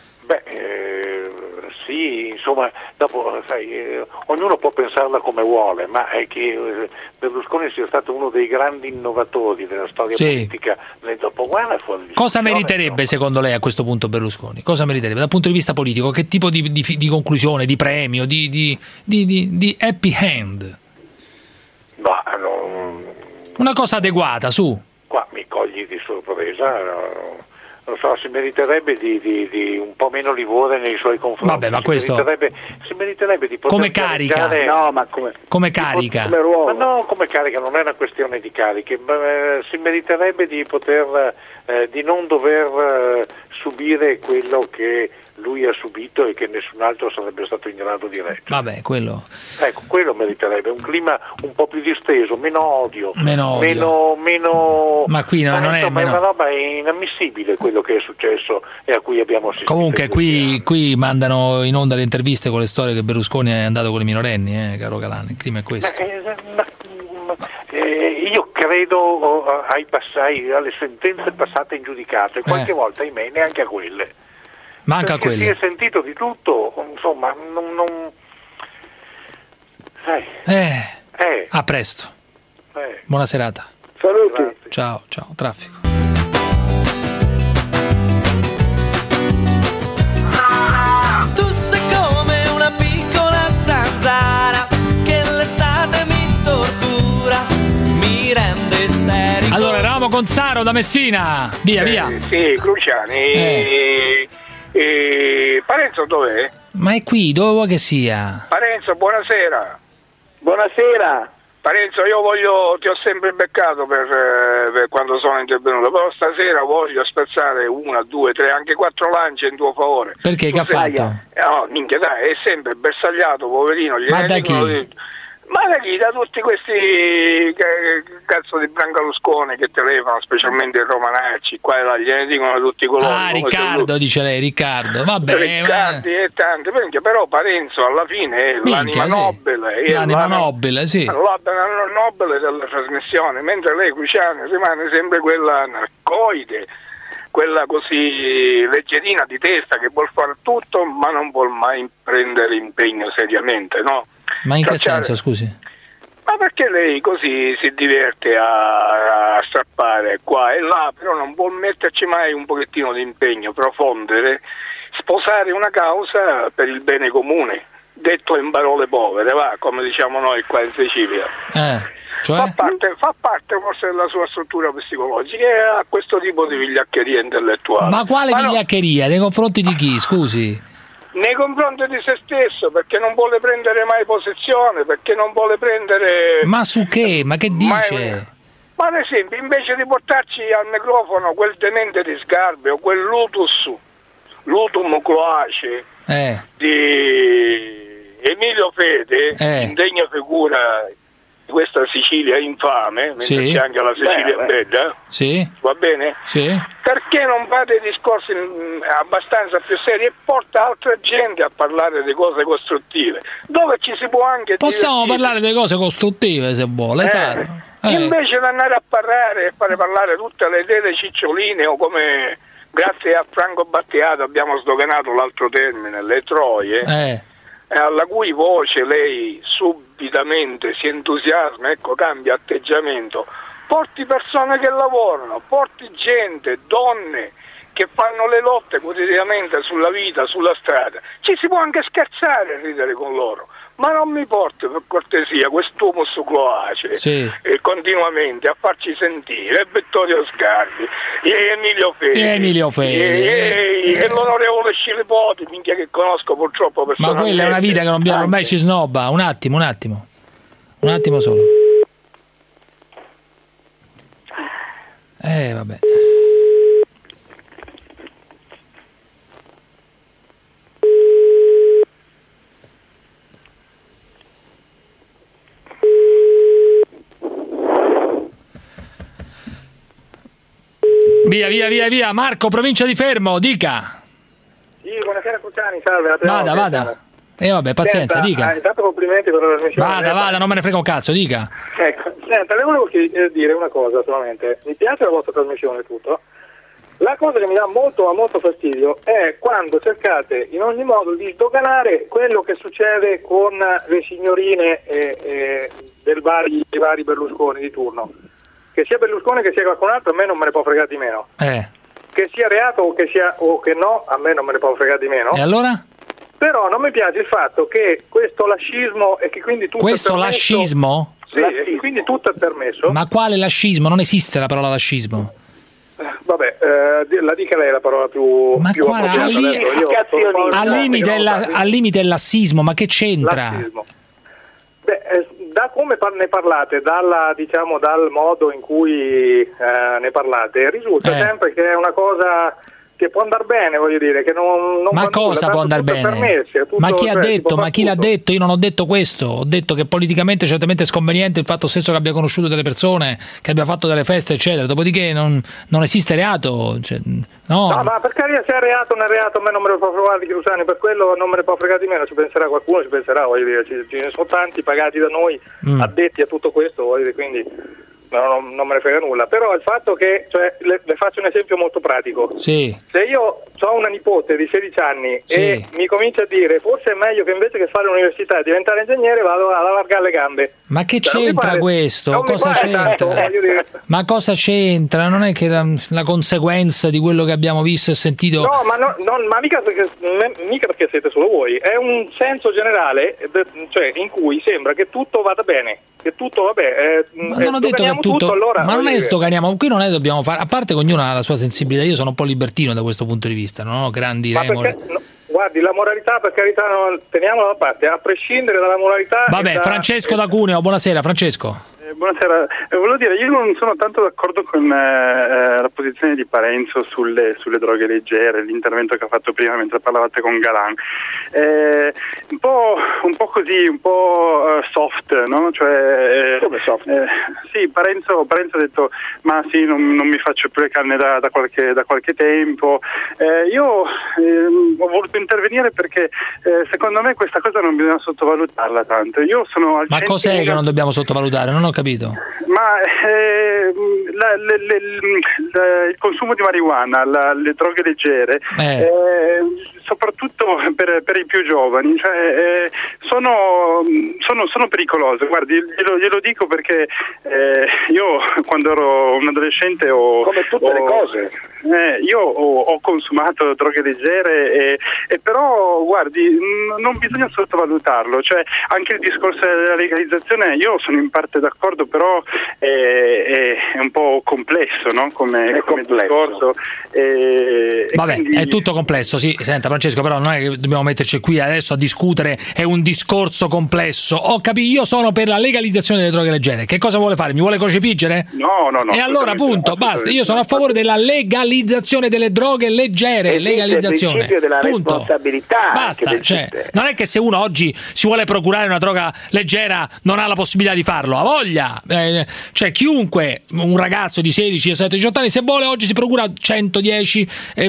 Sì, insomma, dopo ognuno può pensarla come vuole, ma è che Berlusconi sia stato uno dei grandi innovatori della storia politica nel dopoguerra. Cosa meriterebbe secondo lei a questo punto Berlusconi? Cosa meriterebbe dal punto di vista politico? Che tipo di conclusione, di premio, di happy hand? Una cosa adeguata, su. Qua mi cogli di sorpresa. Non so, si meriterebbe di un po' meno livore nei suoi confronti. Vabbè, ma questo si meriterebbe di poter come carica. No, ma come carica. Ma no, come carica, non è una questione di cariche, si meriterebbe di poter di non dover subire quello che lui ha subito e che nessun altro sarebbe stato in grado di reggere. Vabbè, quello. Ecco, quello meriterebbe un clima un po' più disteso, meno odio. Meno. Ma qui non è è una roba inammissibile quello che è successo e a cui abbiamo assistito. Comunque qui mandano in onda le interviste con le storie che Berlusconi è andato con le minorenni, caro Galan, il clima è questo. Io credo alle sentenze passate in giudicato e qualche volta, ahimè, neanche a quelle. Manca perché quelle. Si è sentito di tutto, insomma, non sai. A presto. Buona serata. Saluti. Ciao, traffico. Tu sei come una piccola zanzara che l'estate mi tortura, mi rende isterico. Allora, eravamo con Saro da Messina. Via. Sì, Cruciani. Parenzo dov'è? Ma è qui, dove vuoi che sia? Parenzo, buonasera. Buonasera. Parenzo, ti ho sempre beccato per quando sono intervenuto, però stasera voglio spezzare 1, 2, 3, anche 4 lance in tuo favore. Perché? Che ha fatto? No, minchia dai, è sempre bersagliato, poverino. Ma da chi? Ma da chi? Da tutti questi cazzo di Brancalusconi che telefonano, specialmente i romanacci, qua e là, gliene dicono tutti colori. Ah, Riccardo, dice lei, Riccardo. Vabbè, Riccardi e tante, però Parenzo alla fine è l'anima nobile. L'anima nobile, sì. L'anima nobile della trasmissione, mentre lei, Cruciani, rimane sempre quella narcoide, quella così leggerina di testa che vuol fare tutto, ma non vuol mai prendere impegno seriamente, no? Ma in che senso, scusi? Ma perché lei così si diverte a strappare qua e là, però non vuol metterci mai un pochettino di impegno, profondere, sposare una causa per il bene comune, detto in parole povere, va, come diciamo noi qua in Sicilia. Cioè? Fa parte forse della sua struttura psicologica e ha questo tipo di vigliaccheria intellettuale. Ma quale vigliaccheria? Nei confronti di chi, scusi? Nei confronti di se stesso, perché non vuole prendere mai posizione, perché non vuole prendere... Ma su che? Ma che dice? Ma ad esempio, invece di portarci al microfono quel demente di Sgarbi o quel Lutum Cloace di Emilio Fede, indegna figura di questa Sicilia infame, mentre c'è anche la Sicilia bella, va bene? Perché non fate discorsi abbastanza più seri e porta altra gente a parlare di cose costruttive, dove ci si può anche possiamo parlare di cose costruttive se vuole, invece di andare a parlare e fare parlare tutte le idee ciccioline, o come grazie a Franco Battiato abbiamo sdoganato l'altro termine, le troie, alla cui voce lei subitamente si entusiasma, ecco, cambia atteggiamento, porti persone che lavorano, porti gente, donne che fanno le lotte quotidianamente sulla vita, sulla strada, ci si può anche scherzare e ridere con loro, ma non mi porti per cortesia quest'uomo su Cloace continuamente a farci sentire Vittorio Sgarbi e Emilio Fede e l'onorevole Scilipoti, minchia, che conosco purtroppo personalmente. Ma quella è una vita che non abbiamo, ormai ci snobba. Un attimo solo. Vabbè. Via, Marco, provincia di Fermo, dica. Sì, buonasera Cruciani, salve. Vada. Vabbè, pazienza, dica. Intanto complimenti per la trasmissione. Vada, non me ne frega un cazzo, dica. Ecco, senta, le volevo dire una cosa solamente. Mi piace la vostra trasmissione e tutto. La cosa che mi dà molto fastidio è quando cercate in ogni modo di sdoganare quello che succede con le signorine dei vari Berlusconi di turno. Che sia Berlusconi che sia qualcun altro, a me non me ne può fregare di meno. Che sia reato o che no, a me non me ne può fregare di meno. E allora? Però non mi piace il fatto che questo lascismo e che quindi tutto questo è permesso. Lascismo? Sì, e quindi tutto è permesso. Ma quale lascismo? Non esiste la parola lascismo. Vabbè, la dica lei la parola più appropriata. Al limite è lassismo, ma che c'entra? Lassismo. Da come ne parlate, dal modo in cui ne parlate, risulta sempre che è una cosa che può andare bene, voglio dire, che non ma cosa può andare bene? Permessi, ma chi ha detto? Ma chi l'ha detto? Io non ho detto questo, ho detto che politicamente certamente è sconveniente il fatto stesso che abbia conosciuto delle persone, che abbia fatto delle feste, eccetera, dopodiché non esiste reato, cioè, no, ma per carità, se è reato o non è reato, a me non me lo può provare di Cruciani, per quello non me ne può fregare di meno, ci penserà qualcuno, voglio dire, ce ne sono tanti pagati da noi, addetti a tutto questo, voglio dire, quindi non me ne frega nulla, però il fatto che, cioè, le faccio un esempio molto pratico. Se io ho una nipote di 16 anni e mi comincia a dire forse è meglio che invece che fare l'università e diventare ingegnere vado ad allargare le gambe. Ma che c'entra questo? Cosa c'entra? Ma cosa c'entra? Non è che la conseguenza di quello che abbiamo visto e sentito. No, ma mica perché siete solo voi, è un senso generale, cioè in cui sembra che tutto vada bene, che tutto vabbè. Ma non ho detto che tutto, allora, ma non è stoganiamo, qui non è dobbiamo fare, a parte che ognuno ha la sua sensibilità, io sono un po' libertino da questo punto di vista, non ho grandi remore. Guardi, la moralità, per carità, teniamola da parte, a prescindere dalla moralità. Vabbè, Francesco da Cuneo, buonasera Francesco. Buonasera, volevo dire, io non sono tanto d'accordo con la posizione di Parenzo sulle droghe leggere, l'intervento che ha fatto prima mentre parlavate con Galan. Un po' così, un po' soft, no? Cioè, come soft? Sì, Parenzo ha detto, ma sì, non mi faccio più le canne da qualche tempo. Io ho voluto intervenire perché secondo me questa cosa non bisogna sottovalutarla tanto. Io sono al Ma cos'è che non dobbiamo sottovalutare? Non ho capito. Ma il consumo di marijuana, le droghe leggere, soprattutto per i più giovani, cioè, sono pericolose. Guardi, glielo dico perché io quando ero un adolescente come tutte le cose. Io ho consumato droghe leggere e però guardi, non bisogna sottovalutarlo, cioè anche il discorso della legalizzazione io sono in parte d'accordo, però è un po' complesso, no? come discorso. Vabbè, quindi... è tutto complesso, sì. Senta Francesco, però non è che dobbiamo metterci qui adesso a discutere, è un discorso complesso. Ho capito, io sono per la legalizzazione delle droghe leggere. Che cosa vuole fare? Mi vuole crocifiggere? No. E allora punto, basta. Io sono a favore della legalizzazione delle droghe leggere, legalizzazione. Il principio della punto. Responsabilità. Basta, cioè, non è che se uno oggi si vuole procurare una droga leggera non ha la possibilità di farlo, ha voglia. Cioè chiunque, un ragazzo di 16, 17, 18 anni, se vuole oggi si procura 110,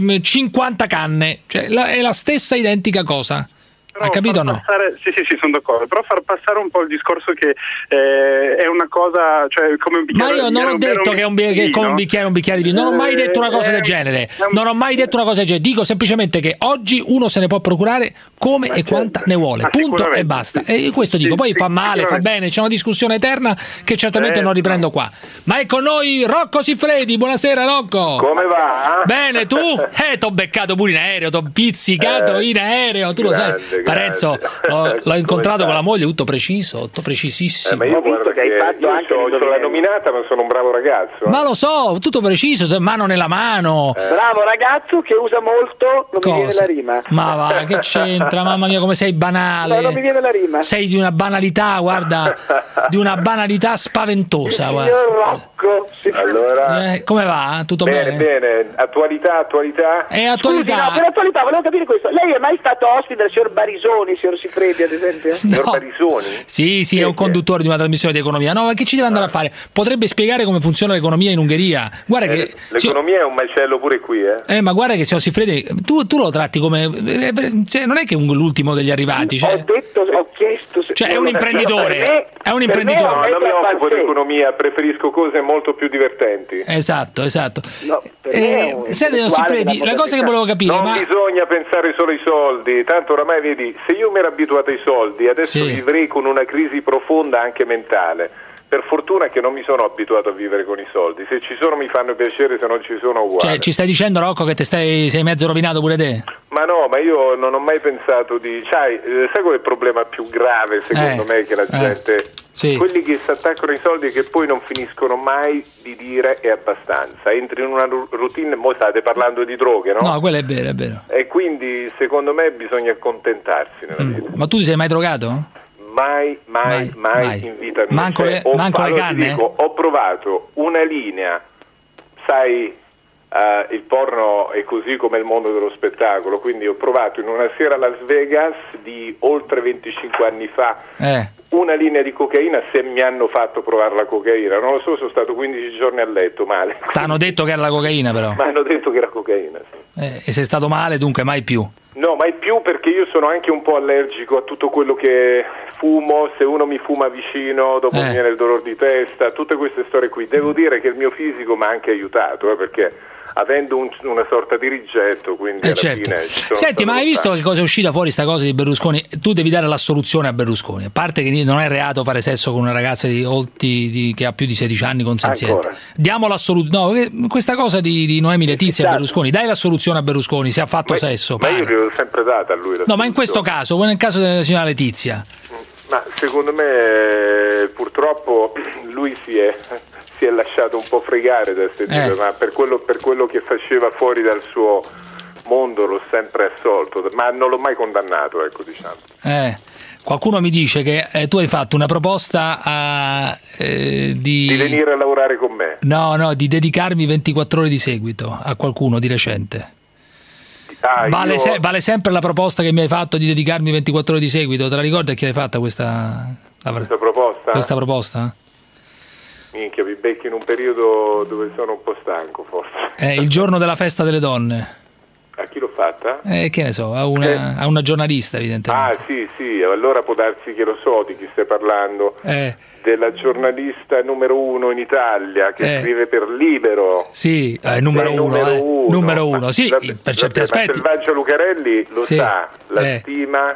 50 canne, cioè è la stessa identica cosa. Però ha capito o no? Sì, sono d'accordo, però far passare un po' il discorso che è una cosa, cioè come un bicchiere. Ma io non ho detto che come un bicchiere di vino, non ho mai detto una cosa del genere. Non ho mai detto una cosa del genere. Dico semplicemente che oggi uno se ne può procurare come e quanta ne vuole. Punto e basta. E questo dico. Poi fa male, fa bene, c'è una discussione eterna che certamente non riprendo qua. Ma è con noi Rocco Siffredi. Buonasera Rocco. Come va? Bene, tu? T'ho beccato pure in aereo, t'ho pizzicato in aereo, tu lo sai. Parenzo, l'ho incontrato con la moglie, tutto preciso, tutto precisissimo. Ma io visto che hai fatto anche la nominata, ma sono un bravo ragazzo. Ma lo so, tutto preciso, mano nella mano. Bravo ragazzo che usa molto, non mi viene la rima. Ma va, che c'entra? Mamma mia, come sei banale. No, non mi viene la rima. Sei di una banalità, guarda, di una banalità spaventosa. Signor Rocco. Allora, come va? Tutto bene? Bene, attualità. Attualità. Scusi, no, per attualità volevo capire questo. Lei è mai stato ospite del signor Barisoni, signor Siffredi, ad esempio? Signor Barisoni? Sì, è un conduttore di una trasmissione di economia. No, ma che ci deve andare a fare? Potrebbe spiegare come funziona l'economia in Ungheria. Guarda che l'economia è un macello pure qui, ma guarda che signor Siffredi, tu lo tratti come cioè, non è che l'ultimo degli arrivati, cioè. Ho chiesto cioè è un imprenditore. È un imprenditore. No, non mi occupo di economia, preferisco cose molto più divertenti. Esatto. No, senti, signor Siffredi, la cosa che volevo capire, non bisogna pensare solo ai soldi, tanto oramai vedi, se io mi ero abituato ai soldi, adesso vivrei con una crisi profonda anche mentale. Per fortuna che non mi sono abituato a vivere con i soldi. Se ci sono mi fanno piacere, se non ci sono uguali. Cioè, ci stai dicendo, Rocco, che sei mezzo rovinato pure te? Ma no, ma io non ho mai pensato di... sai qual è il problema più grave, secondo me, che la gente... Quelli che si attaccano ai soldi e che poi non finiscono mai di dire è abbastanza. Entri in una routine, mo state parlando di droghe, no? No, quello è vero, è vero. E quindi, secondo me, bisogna accontentarsi nella vita. Ma tu ti sei mai drogato? Mai in vita mia. Manco le canne? Dico, ho provato una linea, sai, il porno è così come il mondo dello spettacolo, quindi ho provato in una sera a Las Vegas di oltre 25 anni fa una linea di cocaina, se mi hanno fatto provare la cocaina, non lo so, sono stato 15 giorni a letto male. Ti hanno detto che era la cocaina però? Ma hanno detto che era cocaina, sì. E sei stato male, dunque mai più? No, mai più, perché io sono anche un po' allergico a tutto quello che fumo. Se uno mi fuma vicino dopo mi viene il dolore di testa, tutte queste storie qui. Devo dire che il mio fisico mi ha anche aiutato, perché avendo una sorta di rigetto, quindi alla fine ci sono. Senti, ma hai visto che cosa è uscita fuori sta cosa di Berlusconi? Tu devi dare l'assoluzione a Berlusconi, a parte che non è reato fare sesso con una ragazza che ha più di 16 anni consenziente. Diamo l'assoluzione, no, questa cosa di Noemi Letizia a Berlusconi, dai l'assoluzione a Berlusconi se ha fatto sesso. Ma io l'ho sempre data a lui. No, ma in questo caso, nel caso della signora Letizia. Ma secondo me purtroppo lui si è lasciato un po' fregare da queste due, ma per quello che faceva fuori dal suo mondo l'ho sempre assolto, ma non l'ho mai condannato, ecco, diciamo. Qualcuno mi dice che tu hai fatto una proposta di venire a lavorare con me. No, di dedicarmi 24 ore di seguito a qualcuno di recente. Vale sempre la proposta che mi hai fatto di dedicarmi 24 ore di seguito? Te la ricordi a chi l'hai fatta questa proposta? Questa proposta? Minchia, mi becchi in un periodo dove sono un po' stanco, forse. Il giorno della festa delle donne. A chi l'ho fatta? Che ne so, a una giornalista, evidentemente. Sì, allora può darsi che lo so di chi stai parlando. Della giornalista numero 1 in Italia che scrive per Libero. Sì, numero uno, sì, per certi aspetti. Selvaggio Lucarelli lo sa, la stima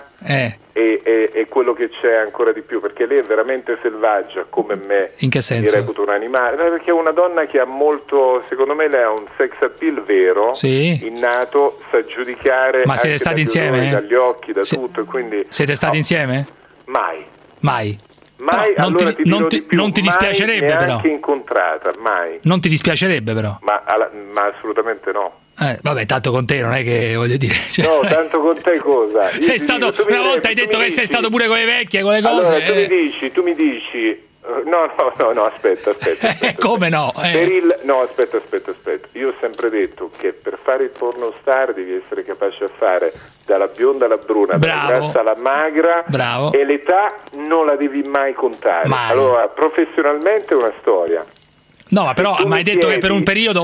e quello che c'è ancora di più, perché lei è veramente selvaggia come me. In che senso? Mi reputo un animale, perché è una donna che ha molto, secondo me lei ha un sex appeal vero, innato, sa giudicare. Ma siete stati insieme? Dagli occhi, da tutto, e quindi siete stati insieme? Mai. No, non ti dispiacerebbe mai però. Neanche incontrata, mai. Non ti dispiacerebbe però. Ma assolutamente no. Vabbè, tanto con te non è che voglio dire. No, tanto con te cosa? Sei stato una volta hai detto che sei stato pure con le vecchie, con le cose. Allora, tu mi dici. No, aspetta. Come no? No, aspetta. Io ho sempre detto che per fare il pornostar devi essere capace a fare dalla bionda alla bruna, dalla grassa alla magra. Bravo. E l'età non la devi mai contare. Allora, professionalmente è una storia. No, ma però mi hai detto che per un periodo,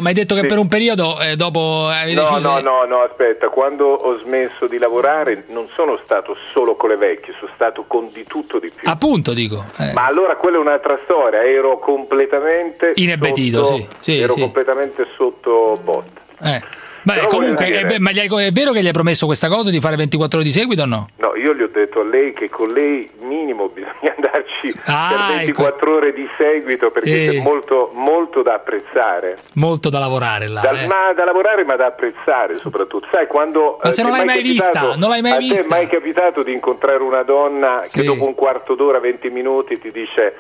dopo avevi deciso. No, aspetta, quando ho smesso di lavorare non sono stato solo con le vecchie, sono stato con di tutto di più. Appunto, dico. Ma allora quella è un'altra storia, ero completamente inebetito, completamente sotto bot. Beh, però comunque, ma è vero che gli hai promesso questa cosa di fare 24 ore di seguito o no? No, io gli ho detto a lei che con lei minimo bisogna andarci per 24 ore di seguito, perché c'è molto da apprezzare. Molto da lavorare là. Da lavorare, ma da apprezzare soprattutto. Sai, quando ma se non l'hai mai vista, non l'hai mai vista. A te è mai capitato di incontrare una donna che dopo un quarto d'ora, 20 minuti ti dice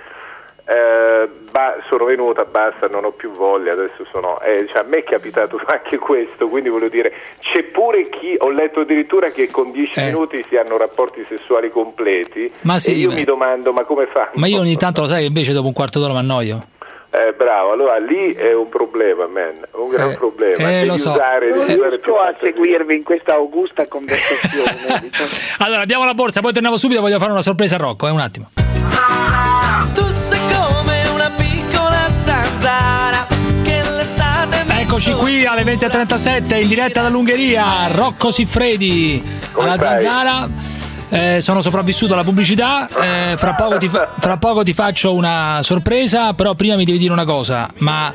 sono venuta, basta, non ho più voglia, adesso sono a me è capitato anche questo, quindi voglio dire, c'è pure chi, ho letto addirittura che con 10 minuti si hanno rapporti sessuali completi, e io mi domando, ma come fa? Ma io ogni tanto lo sai che invece dopo un quarto d'ora mi annoio. Bravo, allora lì è un problema, un gran problema. Lo so. Non riesco a seguirvi in questa augusta conversazione. Allora abbiamo la borsa, poi torniamo subito, voglio fare una sorpresa a Rocco, un attimo. Tu sei come una piccola zanzara che l'estate. Eccoci qui alle 20:37 in diretta dall'Ungheria, Rocco Siffredi alla zanzara. Sono sopravvissuto alla pubblicità, fra poco ti faccio una sorpresa, però prima mi devi dire una cosa,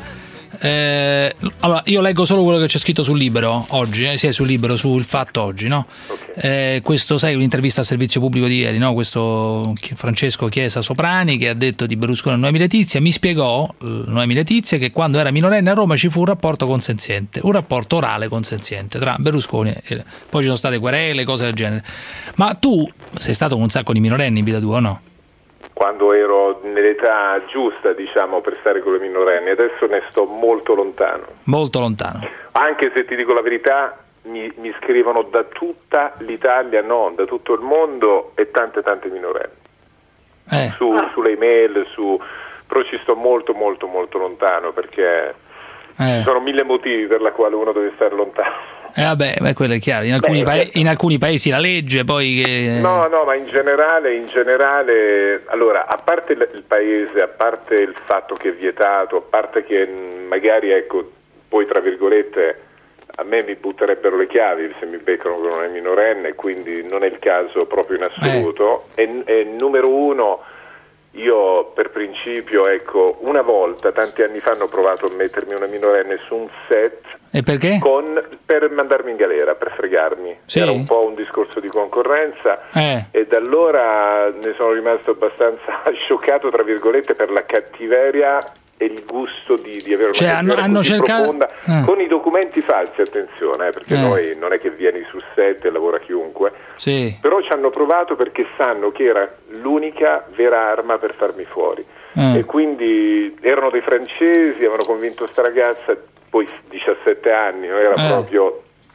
allora io leggo solo quello che c'è scritto sul Libero oggi, sul Libero, sul Fatto oggi, no? Okay. Questo, sai, un'intervista al servizio pubblico di ieri, no? Questo Francesco Chiesa Soprani, che ha detto di Berlusconi a Noemi Letizia, mi spiegò Noemi Letizia che quando era minorenne a Roma ci fu un rapporto consenziente, un rapporto orale consenziente tra Berlusconi e poi ci sono state querele, cose del genere. Ma tu sei stato con un sacco di minorenni in vita tua o no? Quando ero nell'età giusta, diciamo, per stare con le minorenni, adesso ne sto molto lontano. Molto lontano. Anche se ti dico la verità, mi scrivono da tutta l'Italia, no, da tutto il mondo, e tante minorenni. Sulle email, però ci sto molto lontano, perché ci sono 1000 motivi per la quale uno deve stare lontano. Vabbè, quello è chiaro, in alcuni paesi la legge, poi No, ma in generale, allora, a parte il paese, a parte il fatto che è vietato, a parte che magari, ecco, poi tra virgolette a me mi butterebbero le chiavi se mi beccano con una minorenne, quindi non è il caso proprio in assoluto. E numero uno, io per principio, ecco, una volta, tanti anni fa, hanno provato a mettermi una minorenne su un set. E perché? Per mandarmi in galera, per fregarmi. Era un po' un discorso di concorrenza, e da allora ne sono rimasto abbastanza scioccato, tra virgolette, per la cattiveria e il gusto di avere una hanno cercato profonda, con i documenti falsi, attenzione, perché noi non è che vieni sul set e lavora chiunque, però ci hanno provato perché sanno che era l'unica vera arma per farmi fuori, e quindi erano dei francesi, avevano convinto sta ragazza, poi 17 anni, non era proprio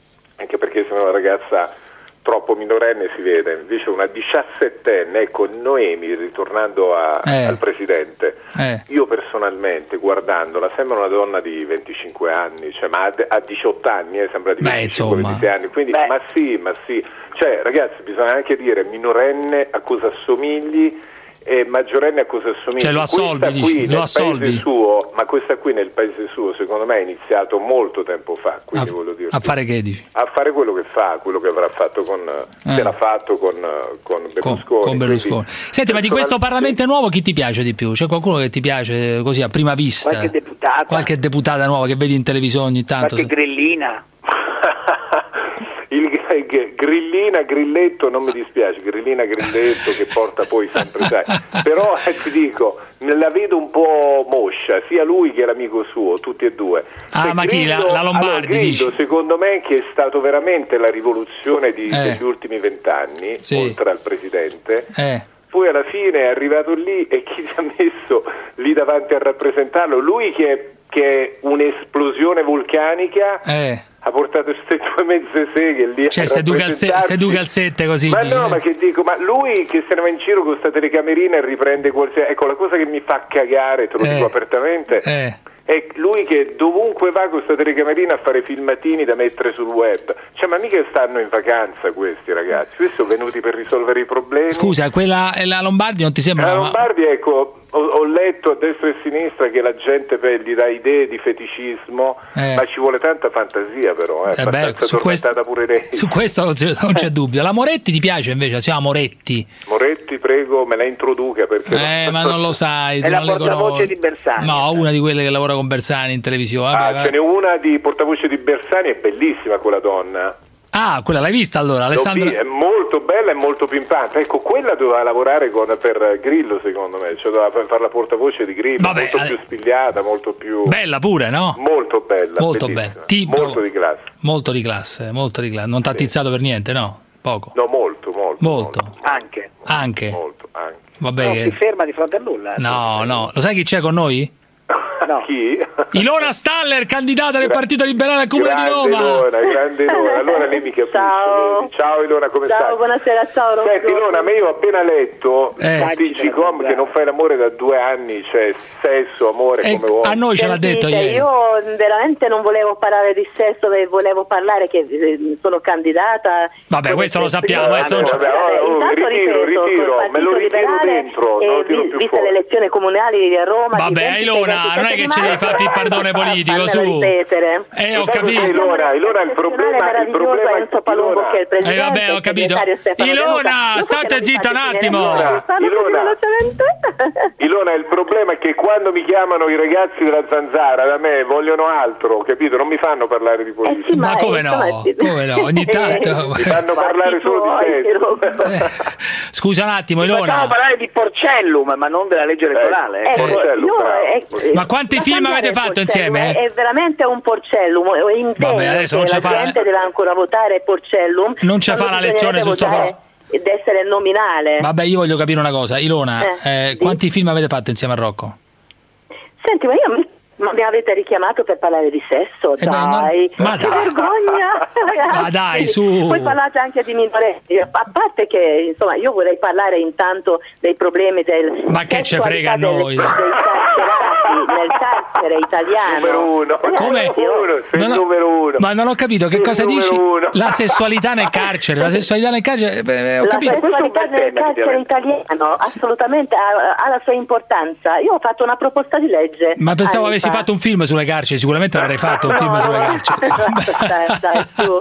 anche perché se no una ragazza troppo minorenne si vede, invece una 17enne, ecco, Noemi, ritornando al presidente, io personalmente guardandola sembra una donna di 25 anni, cioè, ma a 18 anni sembra di 25-26 anni, quindi ma sì, cioè ragazzi bisogna anche dire minorenne a cosa assomigli e maggiorenne a cosa assomiglia. Cioè lo assolvi, ma questa qui nel paese suo secondo me è iniziato molto tempo fa, quindi voglio dire, a fare che dici? A fare quello che fa, quello che avrà fatto che l'ha fatto con Berlusconi. Con Berlusconi. Senti, ma di questo Parlamento nuovo chi ti piace di più? C'è qualcuno che ti piace così a prima vista? Qualche deputata nuova che vedi in televisione ogni tanto? Qualche grillina? Grillina, grilletto non mi dispiace, grillina, grilletto che porta poi sempre, sai. Però ti dico, la vedo un po' moscia, sia lui che l'amico suo, tutti e due. Ma chi? La Lombardi? Grillo, dici? secondo me, che è stato veramente la rivoluzione degli ultimi 20 anni, oltre al presidente. Poi alla fine è arrivato lì e chi si è messo lì davanti a rappresentarlo? Lui che è un'esplosione vulcanica. Ha portato queste 2 mezze seghe lì, cioè se due calzette così. Ma no, ma che dico, ma lui che se ne va in giro con questa telecamerina e riprende qualsiasi, ecco, la cosa che mi fa cagare, te lo dico apertamente, è lui che dovunque va con questa telecamerina a fare filmatini da mettere sul web. Cioè, ma mica stanno in vacanza questi ragazzi, questi sono venuti per risolvere i problemi. Scusa, la Lombardi non ti sembra? La Lombardi, ecco, ho letto a destra e a sinistra che la gente gli dà idee di feticismo, ma ci vuole tanta fantasia però, su questo pure lei. Su questo non c'è dubbio. La Moretti ti piace invece? Si chiama Moretti? Moretti, prego, me la introduca perché ma non lo sai, è la portavoce di Bersani. No, una di quelle che lavora con Bersani in televisione. Ce n'è una di portavoce di Bersani, è bellissima quella donna. Quella l'hai vista allora, Alessandra? È molto bella e molto pimpante. Ecco, quella doveva lavorare per Grillo, secondo me, cioè doveva fare la portavoce di Grillo. Vabbè, molto più spigliata, molto più bella pure, no? Molto bella, molto bella. Molto di classe. Molto di classe. Non t'ha tizzato per niente, no? Poco. No, molto. Anche. Molto, anche. Vabbè, non si ferma di fronte a nulla. No. Lo sai chi c'è con noi? No. Chi? Ilona Staller, candidata del Partito Liberale al Comune di Roma. Grande Ilona, allora lei mi capisce. Ciao Ilona, come stai? Ciao, buonasera, ciao Rocco. Senti Ilona, ma io ho appena letto su TGcom che non fai l'amore da 2 anni, cioè sesso, amore, come vuoi. A noi ce l'ha detto ieri. Io veramente non volevo parlare di sesso, volevo parlare che sono candidata. Vabbè, questo lo sappiamo. Ritiro, me lo ritiro dentro, non lo tiro più viste fuori. le elezioni comunali a Roma. Vabbè, Ilona, non è che ci devi fare il pardone politico, su. Ho capito. Ilona, il problema Enzo Palumbo che è il presidente. Vabbè, ho capito. Ilona, state zitta un attimo. Ilona, il problema è che quando mi chiamano i ragazzi della Zanzara da me vogliono altro, capito? Non mi fanno parlare di politica. Ma come no? Come no? Ogni tanto mi fanno parlare solo di te. Scusa un attimo, Ilona. Facciamo parlare di Porcellum, ma non della legge elettorale. Ma quanti film avete fatto insieme? È veramente un Porcellum. Vabbè, adesso non la gente deve ancora votare Porcellum. Non ci fa la lezione su sto ed essere nominale. Vabbè, io voglio capire una cosa. Ilona, quanti film avete fatto insieme a Rocco? Senti, ma io mi avete richiamato per parlare di sesso, dai. Ma che dai. vergogna. Ma dai, su. Poi parlate anche di minorenni. A parte che, insomma, io vorrei parlare intanto dei problemi del ma che ce frega a noi? Dei carcerati nel carcere italiano. Numero 1. Come? Numero 1. Ma non ho capito che cosa dici? La sessualità nel carcere. La sessualità nel carcere. Ho capito. La sessualità nel carcere italiano assolutamente ha la sua importanza. Io ho fatto una proposta di legge. Ma pensavo avessi fatto un film sulle carceri, sicuramente l'avrei fatto un film sulle carceri. Dai, su.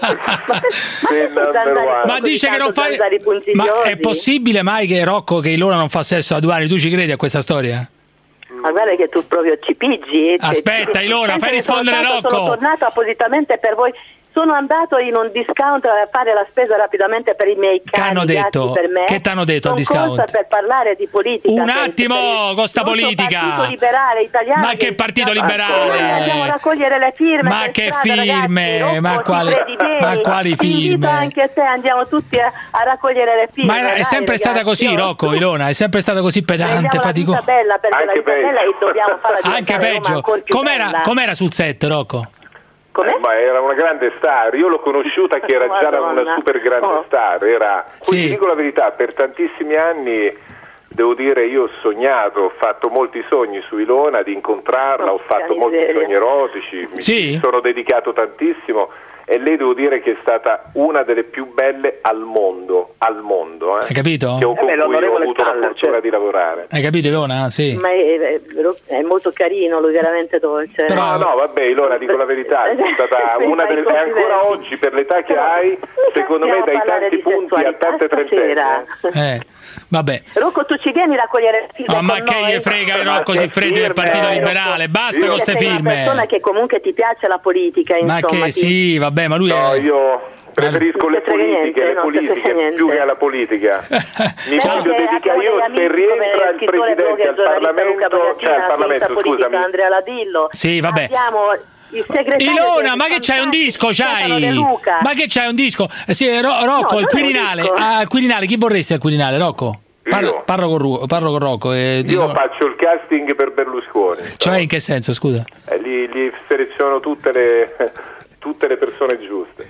Ma dice che non fai. Ma è possibile mai che Rocco, che Ilona non fa sesso a 2 anni? Tu ci credi a questa storia? Ma guarda che tu proprio ci piggi. Aspetta, Ilona, fai rispondere Rocco. Sono tornato appositamente per voi. Sono andato in un discount a fare la spesa rapidamente per i miei cani. Per me. Che ti hanno detto al discount? Per parlare di politica. Un attimo con sta politica. Partito liberale italiano. Ma che partito liberale? Andiamo a raccogliere le firme. Ma che firme? Ragazzi, ma quali firme? Anche se andiamo tutti a raccogliere le firme. Ma è sempre stata così, Rocco, Ilona, è sempre stata così pedante, faticosa. Bella perché la vita bella e dobbiamo farla anche peggio. Com'era sul set, Rocco? Ma era una grande star, io l'ho conosciuta che era già una super grande star, quindi dico la verità, per tantissimi anni devo dire io ho sognato, ho fatto molti sogni su Ilona di incontrarla, ho fatto molti sogni erotici, mi sono dedicato tantissimo e lei devo dire che è stata una delle più belle al mondo. Hai capito? Con cui ho avuto la fortuna di lavorare. Hai capito Ilona? Sì. Ma è molto carino, lui veramente dolce. Però, no, vabbè, Ilona, dico la verità, è stata una delle, e ancora oggi per l'età che hai, secondo me dai tanti punti a tante trentenne. Vabbè. Rocco, tu ci vieni a raccogliere firme? Ma che gli frega Rocco Siffredi del Partito Liberale? Basta con queste firme. Sei una persona che comunque ti piace la politica, insomma. Ma che sì, vabbè, ma lui io preferisco le politiche più che alla politica. Mi voglio dedicare io, se rientra il Presidente al Parlamento, scusami. Andrea Ladillo. Sì, vabbè. Abbiamo il segretario Ilona, ma che c'hai un disco? Ma che c'hai un disco? Sì, Rocco, il Quirinale. Al Quirinale, chi vorresti al Quirinale, Rocco? Parlo con Rocco. Io faccio il casting per Berlusconi. Cioè, in che senso, scusa? Li seleziono tutte le persone giuste.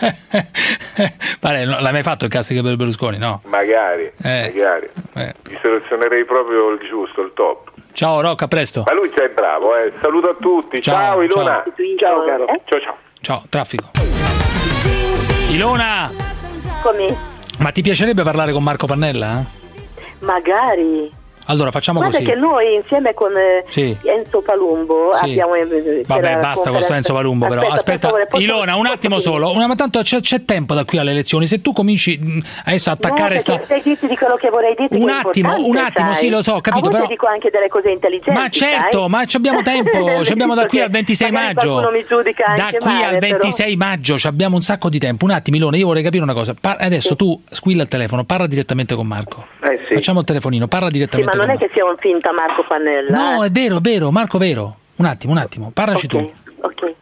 L'hai mai fatto il casting per Berlusconi, no? Magari. Li selezionerei proprio il giusto, il top. Ciao Rocco, a presto. Ma lui è bravo, saluto a tutti. Ciao Ilona. Ciao caro. Ciao, traffico. Ilona. Come? Ma ti piacerebbe parlare con Marco Pannella? Magari. Allora facciamo così. Guarda che noi insieme con Enzo Palumbo abbiamo... Vabbè, basta con sto Enzo Palumbo però. Aspetta, Ilona, un attimo solo. Ma tanto c'è tempo da qui alle elezioni. Se tu cominci adesso a attaccare... Sei dirti di quello che vorrei dirti. Un attimo, sì, lo so, capito, però... dico anche delle cose intelligenti. Ma certo, ma abbiamo tempo. Abbiamo da qui al 26 maggio. Mi giudica anche da qui al 26 maggio abbiamo un sacco di tempo. Un attimo, Ilona, io vorrei capire una cosa. Adesso tu squilla il telefono, parla direttamente con Marco. Facciamo il telefonino, parla direttamente. Ma non è che sia un finta Marco Pannella. No, è vero, Marco vero. Un attimo, parlaci tu. Ok.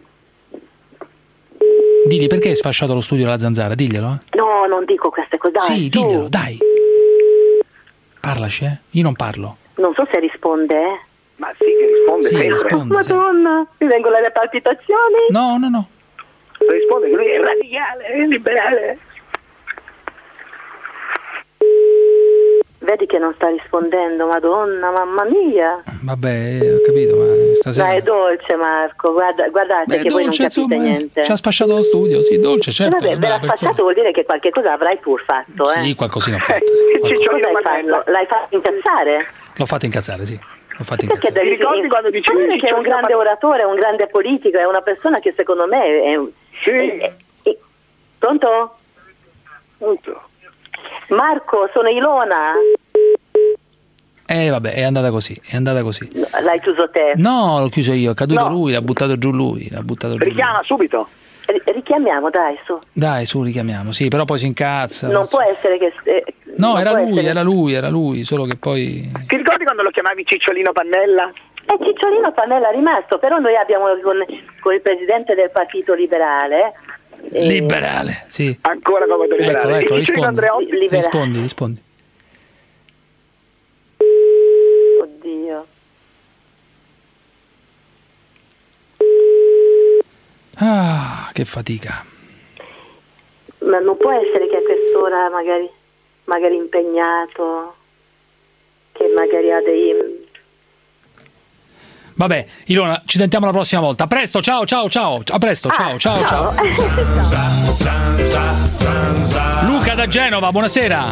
Digli perché hai sfasciato lo studio della Zanzara, diglielo. No, non dico queste cose, dai. Sì, diglielo, dai. Parlaci, io non parlo. Non so se risponde, Ma sì, che risponde sempre. Risponde, Madonna, mi vengono le palpitazioni. No. Risponde che lui è radicale, è liberale. Vedi che non sta rispondendo, Madonna, mamma mia. Vabbè, ho capito, ma stasera... Dai, è dolce Marco, guardate che voi non capite niente. Ci ha spacciato lo studio, sì, dolce, certo. Vabbè, ve l'ha spacciato vuol dire che qualche cosa avrai pur fatto, Sì, qualcosina ho fatto. L'hai fatto incazzare? L'ho fatto incazzare, sì. Perché devi ricordi quando dicevi che è un grande oratore, un grande politico, è una persona che secondo me è... Sì. Pronto? Marco, sono Ilona. Vabbè, è andata così. L'hai chiuso te? No, l'ho chiuso io, è caduto lui, l'ha buttato giù lui. Richiama subito. Richiamiamo, dai, su. Dai, su, richiamiamo, sì, però poi si incazza. Non può essere che... No, era lui, solo che poi... Ti ricordi quando lo chiamavi Cicciolino Pannella? Cicciolino Pannella è rimasto, però noi abbiamo con il presidente del Partito Liberale... Liberale, sì. Ancora come liberale. Ecco, rispondi. Oddio. Che fatica. Ma non può essere che a quest'ora magari impegnato, che magari ha dei... Vabbè, Ilona, ci sentiamo la prossima volta. A presto, ciao. A presto, ciao. Luca da Genova, buonasera.